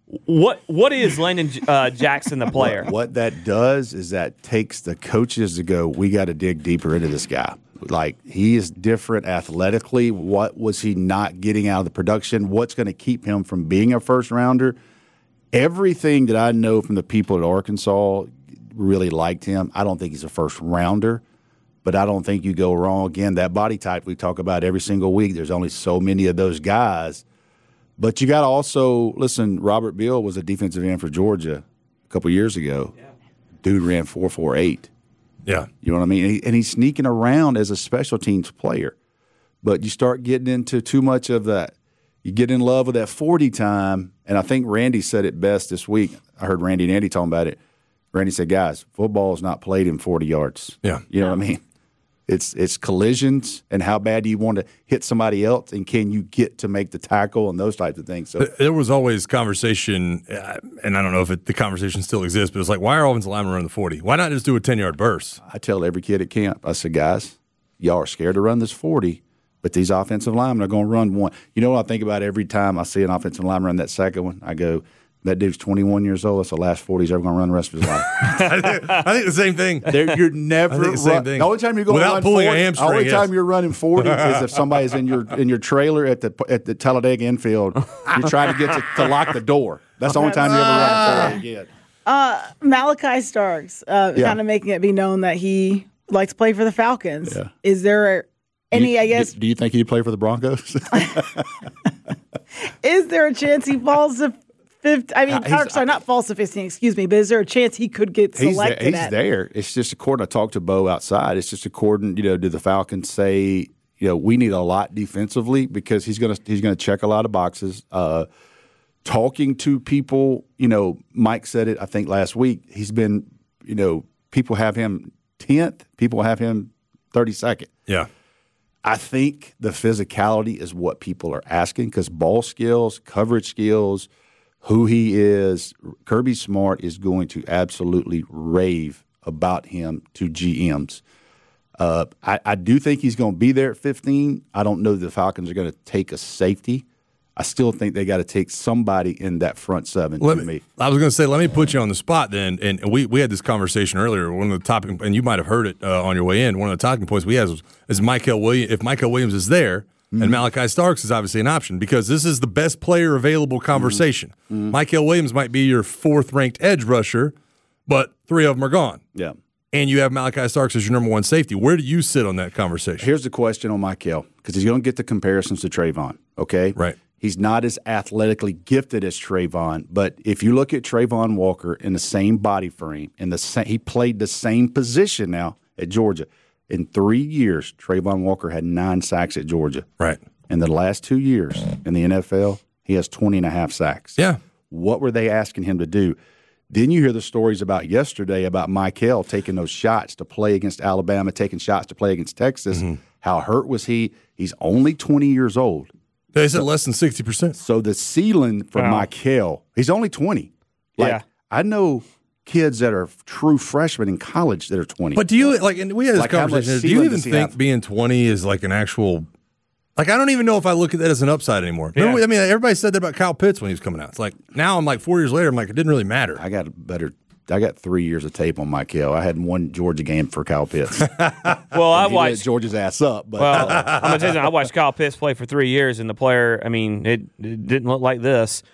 is Landon Jackson, the player? What that does is that takes the coaches to go, we got to dig deeper into this guy. Like, he is different athletically. What was he not getting out of the production? What's going to keep him from being a first-rounder? Everything that I know from the people at Arkansas really liked him. I don't think he's a first-rounder. But I don't think you go wrong. Again, that body type we talk about every single week, there's only so many of those guys. But you got to also, listen, Robert Beal was a defensive end for Georgia a couple years ago. Yeah. Dude ran 4.48. Yeah. You know what I mean? And he's sneaking around as a special teams player. But you start getting into too much of that. You get in love with that 40 time. And I think Randy said it best this week. I heard Randy and Andy talking about it. Randy said, guys, football is not played in 40 yards. Yeah. You know what I mean? It's collisions and how bad do you want to hit somebody else, and can you get to make the tackle and those types of things. So there was always conversation, and I don't know if the conversation still exists, but it's like, why are offensive linemen running the 40? Why not just do a 10-yard burst? I tell every kid at camp, I said, guys, y'all are scared to run this 40, but these offensive linemen are going to run one. You know what I think about every time I see an offensive lineman run that second one? I go, that dude's 21 years old. That's the last 40 he's ever going to run the rest of his life. I think the same thing. You're never the same thing. The only time you're going without to run pulling 40, a hamstring. The only time you're running 40 is if somebody's in your trailer at the Talladega infield. You're trying to get to lock the door. That's the only time you ever run 40 again. Malachi Starks, kind of making it be known that he likes to play for the Falcons. Yeah. Is there any, I guess? Do you think he'd play for the Broncos? Is there a chance he falls to 15? I mean, not falls to 15, excuse me, but is there a chance he could get selected? He's there. It's just according, I talked to Bo outside, it's just according, do the Falcons say, we need a lot defensively because he's gonna check a lot of boxes. Talking to people, Mike said it, I think, last week. He's been, people have him 10th, people have him 32nd. Yeah. I think the physicality is what people are asking because ball skills, coverage skills, who he is, Kirby Smart is going to absolutely rave about him to GMs. I do think he's going to be there at 15. I don't know the Falcons are going to take a safety. I still think they got to take somebody in that front seven. I was going to say, let me put you on the spot then. And we had this conversation earlier. One of the topic, and you might have heard it on your way in. One of the talking points we had is Mykel Williams. If Mykel Williams is there, and Malachi Starks is obviously an option because this is the best player available conversation. Mykel Williams might be your fourth-ranked edge rusher, but three of them are gone. Yeah. And you have Malachi Starks as your number one safety. Where do you sit on that conversation? Here's the question on Mykel because he's going to get the comparisons to Trayvon, okay? Right. He's not as athletically gifted as Trayvon, but if you look at Trayvon Walker in the same body frame, he played the same position now at Georgia. In 3 years, Trayvon Walker had 9 sacks at Georgia. Right. In the last 2 years in the NFL, he has 20.5 sacks. Yeah. What were they asking him to do? Then you hear the stories about yesterday about Mykel taking those shots to play against Alabama, taking shots to play against Texas. How hurt was he? He's only 20 years old. They said less than 60%. So the ceiling for Mykel, he's only 20. I know kids that are true freshmen in college that are 20. But do you, and we had this conversation, do you even think being 20 is like an actual, I don't even know if I look at that as an upside anymore. Yeah. Remember, everybody said that about Kyle Pitts when he was coming out. It's like, now I'm 4 years later, I'm like, it didn't really matter. I got 3 years of tape on Mykel. I had one Georgia game for Kyle Pitts. Well, I watched Georgia's ass up. But I'm gonna tell you, I watched Kyle Pitts play for 3 years, and the player, it didn't look like this.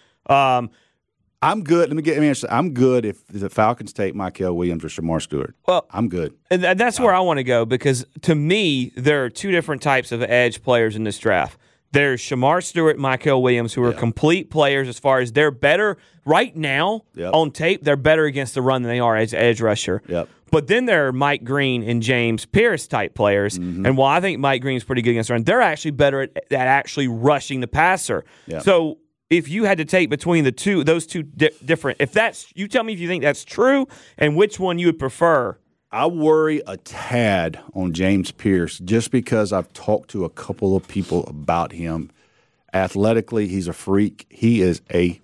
I'm good. Let me answer. I'm good if the Falcons take Mykel Williams or Shamar Stewart. Well, I'm good. And that's where I want to go because to me, there are two different types of edge players in this draft. There's Shamar Stewart, Mykel Williams, who are complete players as far as they're better right now on tape. They're better against the run than they are as edge rusher. Yep. But then there are Mike Green and James Pierce type players. Mm-hmm. And while I think Mike Green's pretty good against the run, they're actually better at actually rushing the passer. Yeah. So if you had to take between those two different, you tell me if you think that's true and which one you would prefer. I worry a tad on James Pierce just because I've talked to a couple of people about him. Athletically, he's a freak. He is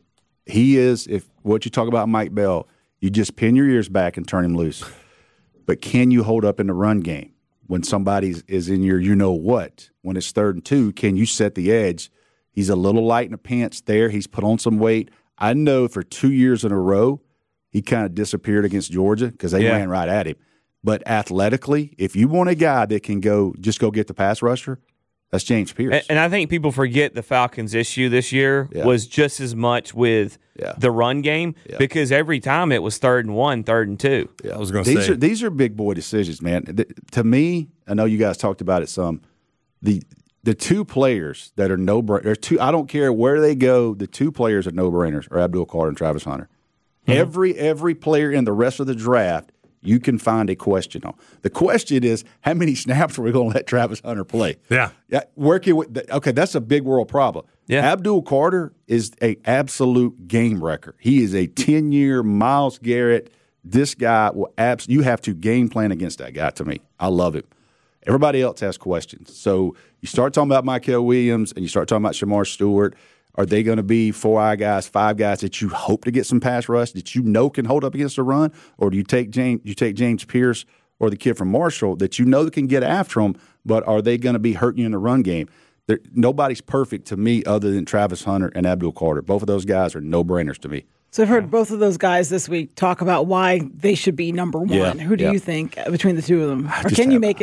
if what you talk about Mike Bell, you just pin your ears back and turn him loose. But can you hold up in the run game when somebody is in your you-know-what? When it's 3rd and 2, can you set the edge? He's a little light in the pants there. He's put on some weight. I know for 2 years in a row, he kind of disappeared against Georgia because they ran right at him. But athletically, if you want a guy that can go get the pass rusher, that's James Pierce. And I think people forget the Falcons' issue this year was just as much with the run game because every time it was 3rd and 1, 3rd and 2. I was going to say. These are big boy decisions, man. To me, I know you guys talked about it some, the two players that are no-brainers, I don't care where they go, the two players are no-brainers are Abdul Carter and Travis Hunter. Mm-hmm. Every player in the rest of the draft you can find a question on. The question is, how many snaps are we going to let Travis Hunter play? Yeah. Okay, that's a big world problem. Yeah. Abdul Carter is an absolute game wrecker. He is a 10-year Myles Garrett. This guy will you have to game plan against that guy to me. I love him. Everybody else has questions. So you start talking about Mykel Williams and you start talking about Shamar Stewart. Are they going to be 4-eye guys, 5 guys that you hope to get some pass rush that you know can hold up against the run, or do you take James Pierce or the kid from Marshall that you know can get after them, but are they going to be hurting you in the run game? Nobody's perfect to me other than Travis Hunter and Abdul Carter. Both of those guys are no-brainers to me. So I've heard both of those guys this week talk about why they should be number one. Yeah, Who do you think between the two of them? Or can you make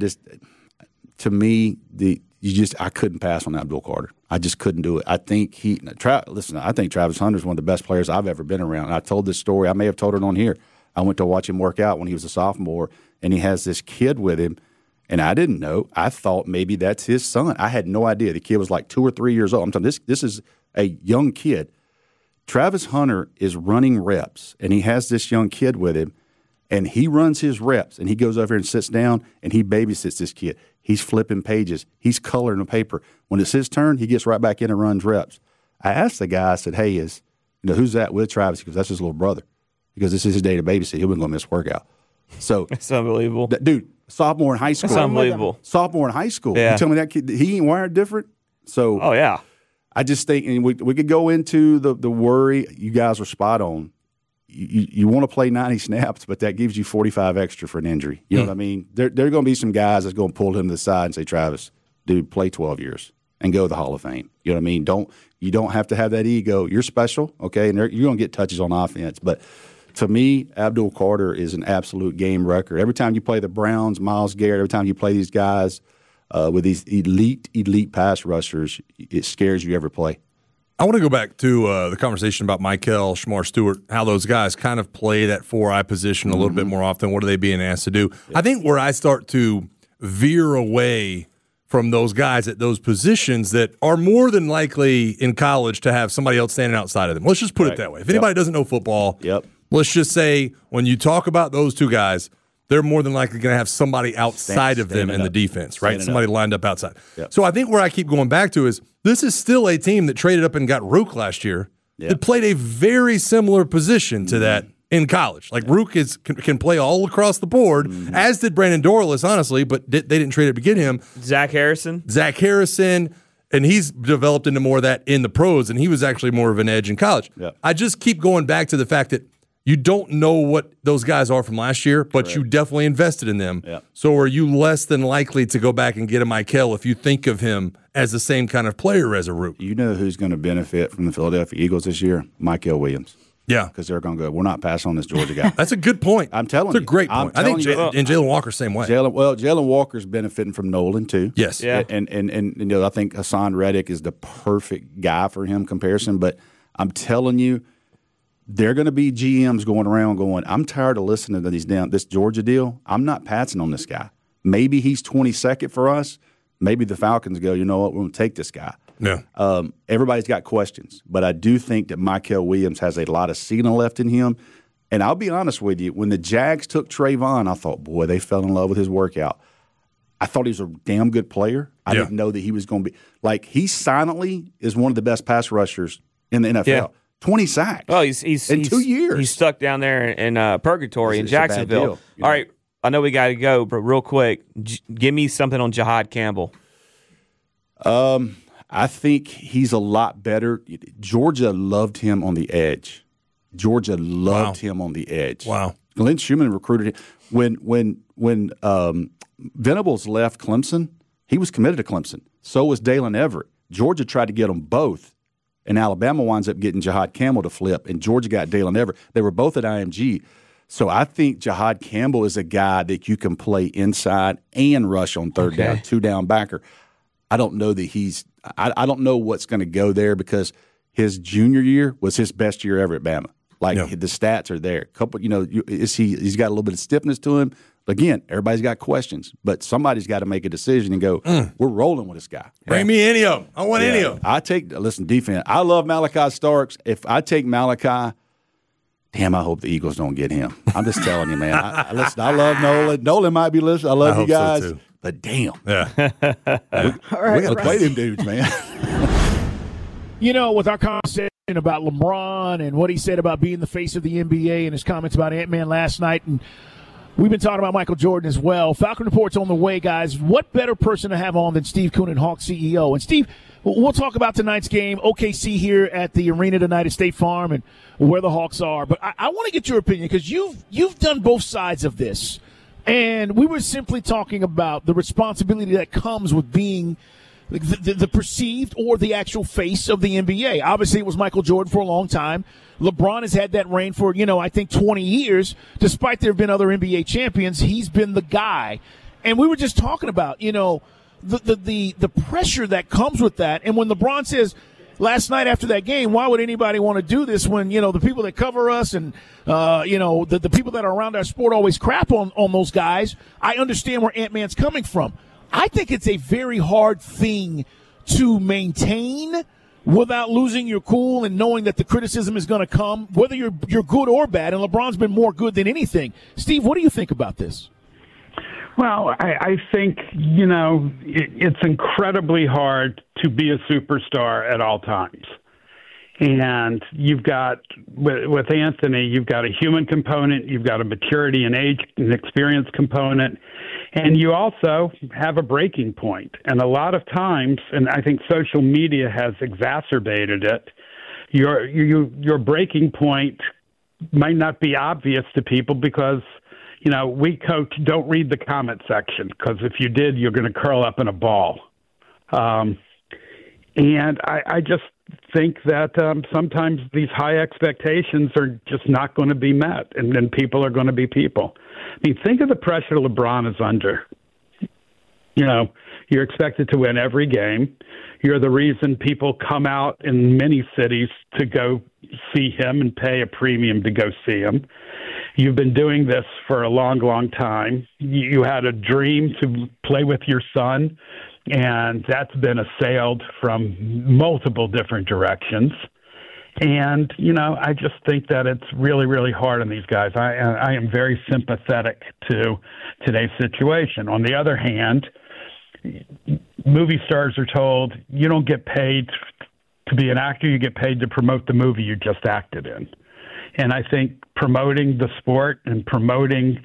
to me, I couldn't pass on Abdul Carter. I just couldn't do it. I think I think Travis Hunter is one of the best players I've ever been around. And I told this story. I may have told it on here. I went to watch him work out when he was a sophomore, and he has this kid with him, and I didn't know. I thought maybe that's his son. I had no idea. The kid was like 2 or 3 years old. I'm telling you, this is a young kid. Travis Hunter is running reps, and he has this young kid with him, and he runs his reps, and he goes over and sits down, and he babysits this kid. He's flipping pages. He's coloring the paper. When it's his turn, he gets right back in and runs reps. I asked the guy, I said, hey, who's that with Travis? He goes, that's his little brother. Because this is his day to babysit. He wasn't going to miss workout. So it's unbelievable. Dude, sophomore in high school. That's unbelievable. Sophomore in high school. Yeah. You tell me that kid, he ain't wired different? So oh, yeah. I just think, and we could go into the worry. You guys are spot on. You want to play 90 snaps, but that gives you 45 extra for an injury. You know what I mean? There are going to be some guys that's going to pull him to the side and say, Travis, dude, play 12 years and go to the Hall of Fame. You know what I mean? You don't have to have that ego. You're special, okay? And you're going to get touches on offense. But to me, Abdul Carter is an absolute game wrecker. Every time you play the Browns, Myles Garrett, every time you play these guys with these elite pass rushers, it scares you every play. I want to go back to the conversation about Mykel, Shamar Stewart, how those guys kind of play that 4-eye position a little bit more often. What are they being asked to do? Yeah. I think where I start to veer away from those guys at those positions that are more than likely in college to have somebody else standing outside of them. Let's just put it that way. If anybody doesn't know football, let's just say when you talk about those two guys, they're more than likely going to have somebody outside of them in the defense, right? Somebody lined up outside. Yep. So I think where I keep going back to is this is still a team that traded up and got Rook last year that played a very similar position to that in college. Like Rook can play all across the board, as did Brandon Dorlus, honestly, but they didn't trade up to get him. Zach Harrison, and he's developed into more of that in the pros, and he was actually more of an edge in college. Yep. I just keep going back to the fact that you don't know what those guys are from last year, but you definitely invested in them. Yep. So are you less than likely to go back and get a Mykel if you think of him as the same kind of player as a Rook? You know who's going to benefit from the Philadelphia Eagles this year? Mykel Williams. Yeah. Because they're going to go, we're not passing on this Georgia guy. That's a good point. I'm telling you. It's a great point. I think Jalen Walker, same way. Jalen Walker's benefiting from Nolan, too. Yes. Yeah. And I think Hassan Reddick is the perfect guy for him comparison. But I'm telling you, they're going to be GMs going around going, I'm tired of listening to this Georgia deal. I'm not passing on this guy. Maybe he's 22nd for us. Maybe the Falcons go, you know what, we're going to take this guy. Yeah. Everybody's got questions, but I do think that Mykel Williams has a lot of ceiling left in him. And I'll be honest with you, when the Jags took Trayvon, I thought, boy, they fell in love with his workout. I thought he was a damn good player. I didn't know that he was going to be – like, he silently is one of the best pass rushers in the NFL. Yeah. 20 sacks. Oh, he's in 2 years. He's stuck down there in purgatory in It's a bad Jacksonville. deal, you know? All right, I know we got to go, but real quick, give me something on Jahad Campbell. I think he's a lot better. Georgia loved him on the edge. Georgia loved him on the edge. Wow. Glenn Schumann recruited him. When Venables left Clemson, he was committed to Clemson. So was Dalen Everett. Georgia tried to get them both, and Alabama winds up getting Jahad Campbell to flip, and Georgia got Dalen Everett. They were both at IMG. So I think Jahad Campbell is a guy that you can play inside and rush on third down, 2-down backer. I don't know that he's – I don't know what's going to go there because his junior year was his best year ever at Bama. Like, the stats are there. He's got a little bit of stiffness to him. Again, everybody's got questions, but somebody's got to make a decision and go, we're rolling with this guy. Bring me any of them. I want any of them. Listen, defense. I love Malachi Starks. If I take Malachi, damn, I hope the Eagles don't get him. I'm just telling you, man. I love Nolan. Nolan might be listening. I love you guys. So too. But damn. Yeah. All right, we got to play them dudes, man. You know, with our conversation about LeBron and what he said about being the face of the NBA and his comments about Ant-Man last night, and we've been talking about Michael Jordan as well. Falcon Report's on the way, guys. What better person to have on than Steve Koonin, Hawks CEO? And Steve, we'll talk about tonight's game, OKC here at the arena tonight at State Farm and where the Hawks are. But I want to get your opinion because you've done both sides of this. And we were simply talking about the responsibility that comes with being the perceived or the actual face of the NBA. Obviously, it was Michael Jordan for a long time. LeBron has had that reign for, I think 20 years. Despite there have been other NBA champions, he's been the guy. And we were just talking about, the pressure that comes with that. And when LeBron says last night after that game, why would anybody want to do this when, the people that cover us and, the people that are around our sport always crap on those guys. I understand where Ant-Man's coming from. I think it's a very hard thing to maintain without losing your cool and knowing that the criticism is going to come, whether you're good or bad. And LeBron's been more good than anything. Steve, what do you think about this? Well, I think, it's incredibly hard to be a superstar at all times. And you've got, with Anthony, you've got a human component, you've got a maturity and age and experience component, and you also have a breaking point. And a lot of times, and I think social media has exacerbated it, your breaking point might not be obvious to people because, we coach don't read the comment section because if you did, you're going to curl up in a ball. And I just think that sometimes these high expectations are just not going to be met, and then people are going to be people. I mean, think of the pressure LeBron is under. You're expected to win every game. You're the reason people come out in many cities to go see him and pay a premium to go see him. You've been doing this for a long, long time. You had a dream to play with your son, and that's been assailed from multiple different directions. And, I just think that it's really, really hard on these guys. I am very sympathetic to today's situation. On the other hand, movie stars are told you don't get paid to be an actor, you get paid to promote the movie you just acted in. And I think promoting the sport and promoting,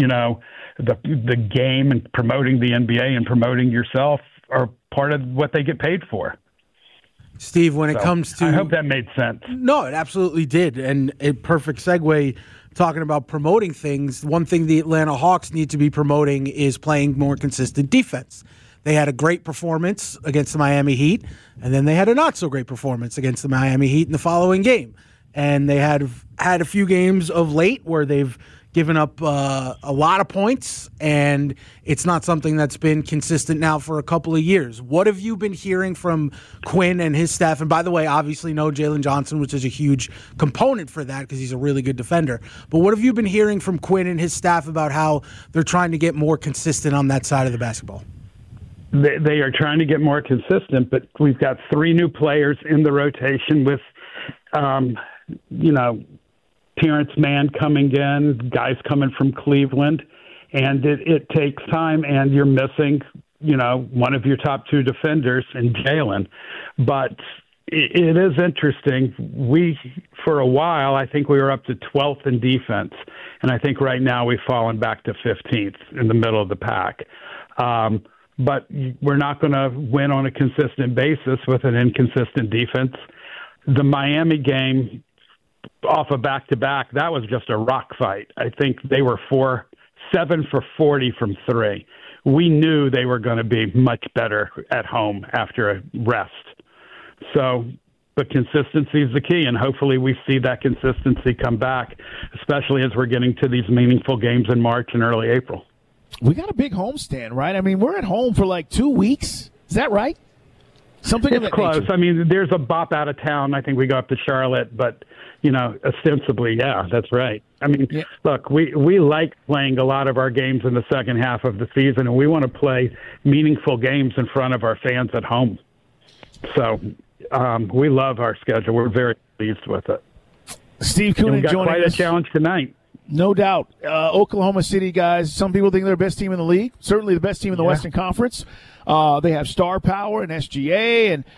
the game and promoting the NBA and promoting yourself are part of what they get paid for. Steve, when it comes to... I hope that made sense. No, it absolutely did. And a perfect segue talking about promoting things. One thing the Atlanta Hawks need to be promoting is playing more consistent defense. They had a great performance against the Miami Heat, and then they had a not-so-great performance against the Miami Heat in the following game. And they had a few games of late where they've given up a lot of points, and it's not something that's been consistent now for a couple of years. What have you been hearing from Quinn and his staff? And by the way, obviously no Jalen Johnson, which is a huge component for that because he's a really good defender. But what have you been hearing from Quinn and his staff about how they're trying to get more consistent on that side of the basketball? They are trying to get more consistent, but we've got 3 new players in the rotation with, Terrence Mann coming in, guys coming from Cleveland, and it takes time, and you're missing, one of your top two defenders in Jalen. But it is interesting. For a while, I think we were up to 12th in defense, and I think right now we've fallen back to 15th in the middle of the pack. But we're not going to win on a consistent basis with an inconsistent defense. The Miami game off a back-to-back, that was just a rock fight. I think they were 7 for 40 from three. We knew they were going to be much better at home after a rest. So, but consistency is the key, and hopefully we see that consistency come back, especially as we're getting to these meaningful games in March and early April. We got a big homestand, right? I mean, we're at home for like 2 weeks. Is that right? Something it's close. Nature. I mean, there's a bop out of town. I think we go up to Charlotte, but, ostensibly, yeah, that's right. I mean, Look, we like playing a lot of our games in the second half of the season, and we want to play meaningful games in front of our fans at home. So we love our schedule. We're very pleased with it. Steve Koonin joining quite us. A challenge tonight. No doubt. Oklahoma City guys, some people think they're the best team in the league, certainly the best team in the Western Conference. They have star power and SGA, and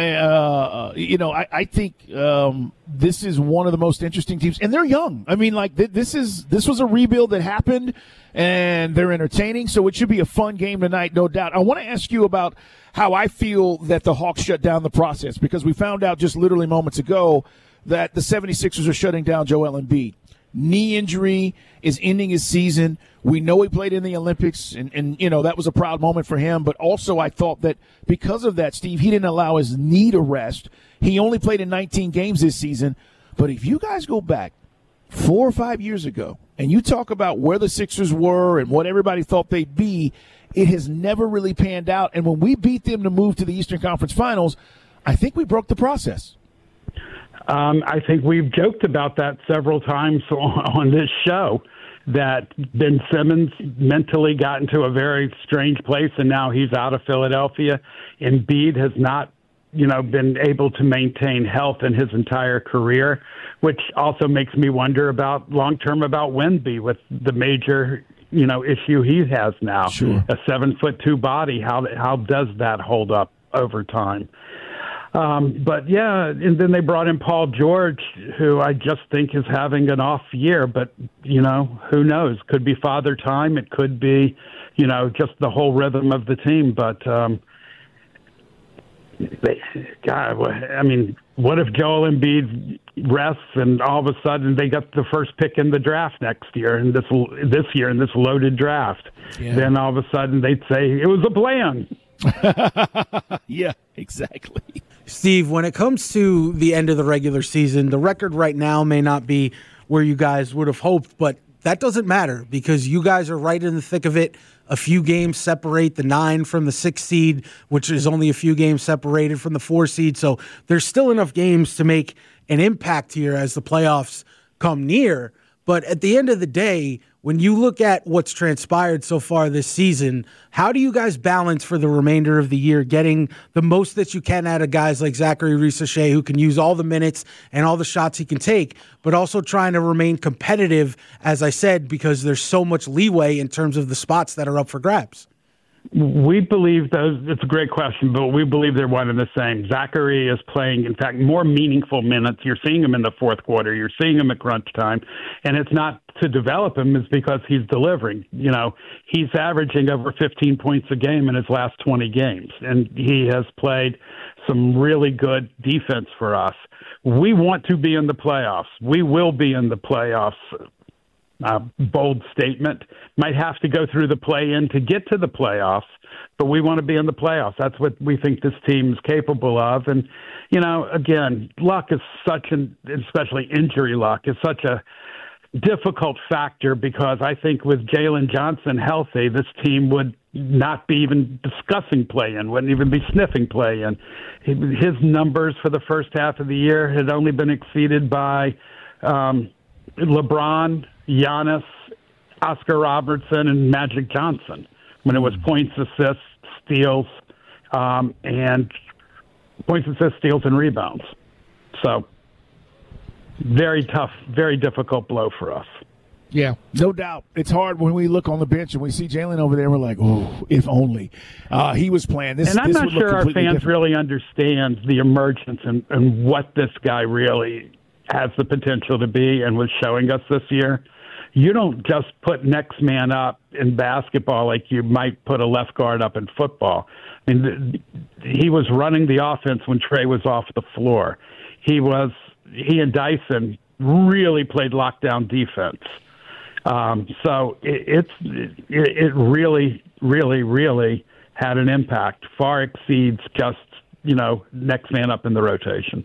I think this is one of the most interesting teams, and they're young. I mean, this was a rebuild that happened, and they're entertaining, so it should be a fun game tonight, no doubt. I want to ask you about how I feel that the Hawks shut down the process, because we found out just literally moments ago that the 76ers are shutting down Joel Embiid. Knee injury is ending his season. We know he played in the Olympics, and that was a proud moment for him. But also I thought that because of that, Steve, he didn't allow his knee to rest. He only played in 19 games this season. But if you guys go back 4 or 5 years ago and you talk about where the Sixers were and what everybody thought they'd be, it has never really panned out. And when we beat them to move to the Eastern Conference Finals, I think we broke the process. I think we've joked about that several times on this show, that Ben Simmons mentally got into a very strange place, and now he's out of Philadelphia. Embiid has not, been able to maintain health in his entire career, which also makes me wonder about long-term about Wemby with the major, issue he has now. Sure. A 7'2" body. How does that hold up over time? But yeah, and then they brought in Paul George, who I just think is having an off year, but who knows? Could be father time. It could be, just the whole rhythm of the team. But, what if Joel Embiid rests and all of a sudden they got the first pick in the draft next year and this year in this loaded draft? Yeah. Then all of a sudden they'd say it was a plan. Yeah, exactly. Steve, when it comes to the end of the regular season, the record right now may not be where you guys would have hoped, but that doesn't matter because you guys are right in the thick of it. A few games separate the 9 from the 6 seed, which is only a few games separated from the 4 seed. So there's still enough games to make an impact here as the playoffs come near. But at the end of the day, when you look at what's transpired so far this season, how do you guys balance for the remainder of the year getting the most that you can out of guys like Zachary Risacher, who can use all the minutes and all the shots he can take, but also trying to remain competitive, as I said, because there's so much leeway in terms of the spots that are up for grabs? We believe those. It's a great question, but we believe they're one and the same. Zachary is playing, in fact, more meaningful minutes. You're seeing him in the fourth quarter. You're seeing him at crunch time, and it's not to develop him; it's because he's delivering. He's averaging over 15 points a game in his last 20 games, and he has played some really good defense for us. We want to be in the playoffs. We will be in the playoffs. Bold statement. Might have to go through the play-in to get to the playoffs, but we want to be in the playoffs. That's what we think this team is capable of. And, again, luck is especially injury luck, is such a difficult factor because I think with Jalen Johnson healthy, this team would not be even discussing play-in, wouldn't even be sniffing play-in. His numbers for the first half of the year had only been exceeded by LeBron, Giannis, Oscar Robertson, and Magic Johnson when it was points, assists, steals, and rebounds. So very tough, very difficult blow for us. Yeah, no doubt. It's hard when we look on the bench and we see Jalen over there. We're like, oh, if only he was playing. And I'm not sure our fans really understand the emergence and what this guy really has the potential to be and was showing us this year. You don't just put next man up in basketball like you might put a left guard up in football. I mean, he was running the offense when Trey was off the floor. He and Dyson really played lockdown defense. So it really, really, really had an impact. Far exceeds just, next man up in the rotation.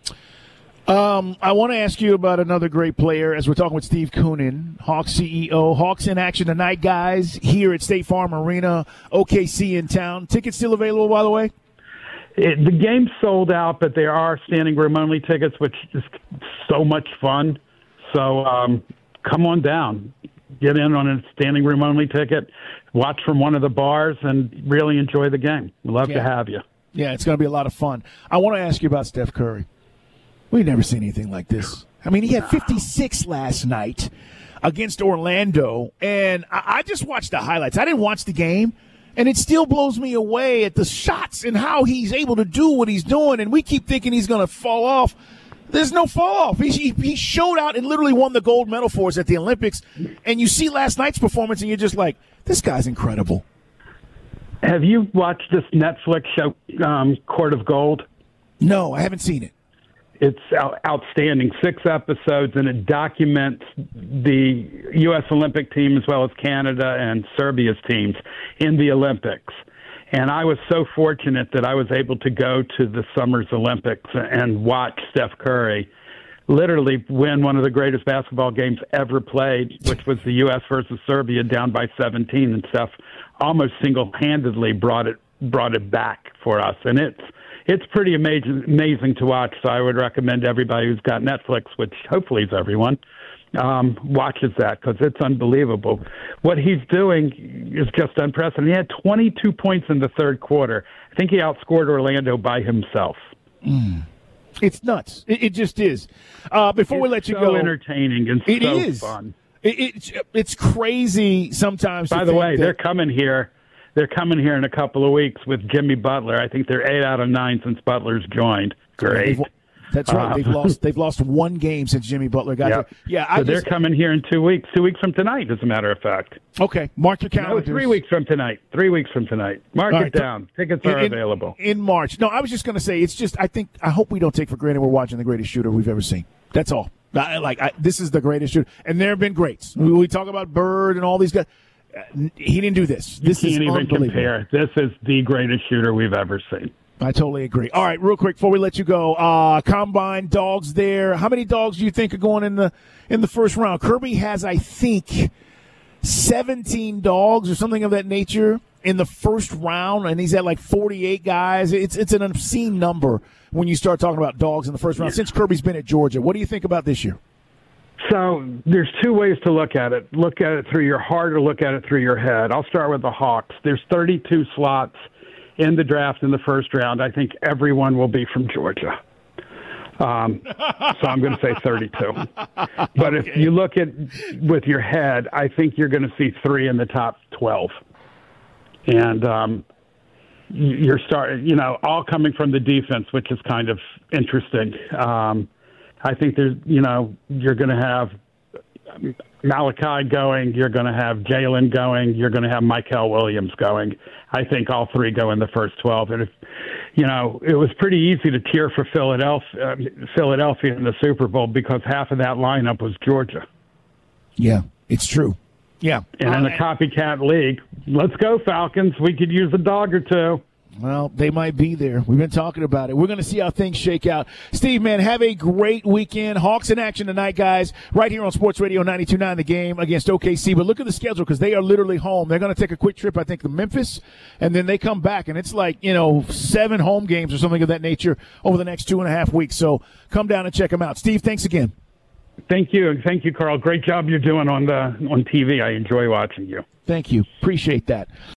I want to ask you about another great player as we're talking with Steve Koonin, Hawks CEO. Hawks in action tonight, guys, here at State Farm Arena, OKC in town. Tickets still available, by the way? The game's sold out, but there are standing room only tickets, which is so much fun. So come on down. Get in on a standing room only ticket, watch from one of the bars, and really enjoy the game. We'd love to have you. Yeah, it's going to be a lot of fun. I want to ask you about Steph Curry. We've never seen anything like this. I mean, he had 56 last night against Orlando, and I just watched the highlights. I didn't watch the game, and it still blows me away at the shots and how he's able to do what he's doing, and we keep thinking he's going to fall off. There's no fall off. He showed out and literally won the gold medal for us at the Olympics, and you see last night's performance, and you're just like, this guy's incredible. Have you watched this Netflix show, Court of Gold? No, I haven't seen it. It's outstanding. 6 episodes, and it documents the U.S. Olympic team as well as Canada and Serbia's teams in the Olympics. And I was so fortunate that I was able to go to the Summer's Olympics and watch Steph Curry literally win one of the greatest basketball games ever played, which was the U.S. versus Serbia down by 17. And Steph almost single-handedly brought it back for us. And it's pretty amazing to watch. So I would recommend everybody who's got Netflix, which hopefully is everyone, watches that because it's unbelievable. What he's doing is just unprecedented. He had 22 points in the third quarter. I think he outscored Orlando by himself. It's nuts. It just is. Before we let you go, entertaining and it so is fun. It's crazy sometimes. By the way, they're coming here. They're coming here in a couple of weeks with Jimmy Butler. I think they're 8 out of 9 since Butler's joined. Great. That's right. They've lost one game since Jimmy Butler got there. Yeah, they're coming here in 2 weeks. 2 weeks from tonight, as a matter of fact. Okay, mark your calendar. 3 weeks from tonight. 3 weeks from tonight. Mark it down. Tickets are available in March. No, I was just going to say it's just I hope we don't take for granted we're watching the greatest shooter we've ever seen. That's all. This is the greatest shooter, and there have been greats. We talk about Bird and all these guys. He didn't do this. This you can't is even compare. This is the greatest shooter we've ever seen. I totally agree. All right, real quick before we let you go, Combine dogs there. How many dogs do you think are going in the first round? Kirby has, I think, 17 dogs or something of that nature in the first round, and he's at like 48 guys. It's an obscene number when you start talking about dogs in the first round. Since Kirby's been at Georgia, what do you think about this year? So there's 2 ways to look at it. Look at it through your heart or look at it through your head. I'll start with the Hawks. There's 32 slots in the draft in the first round. I think everyone will be from Georgia. So I'm going to say 32. But if you look at with your head, I think you're going to see 3 in the top 12. And you're starting, all coming from the defense, which is kind of interesting. I think there's, you're going to have Malachi going, you're going to have Jalen going, you're going to have Michael Williams going. I think all 3 go in the first 12. And if, it was pretty easy to cheer for Philadelphia in the Super Bowl because half of that lineup was Georgia. Yeah, it's true. Yeah. And in a copycat league, let's go Falcons. We could use a dog or 2. Well, they might be there. We've been talking about it. We're going to see how things shake out. Steve, man, have a great weekend. Hawks in action tonight, guys, right here on Sports Radio 92.9 The Game against OKC. But look at the schedule because they are literally home. They're going to take a quick trip, I think, to Memphis, and then they come back. And it's like, 7 home games or something of that nature over the next 2.5 weeks. So come down and check them out. Steve, thanks again. Thank you. Thank you, Carl. Great job you're doing on TV. I enjoy watching you. Thank you. Appreciate that.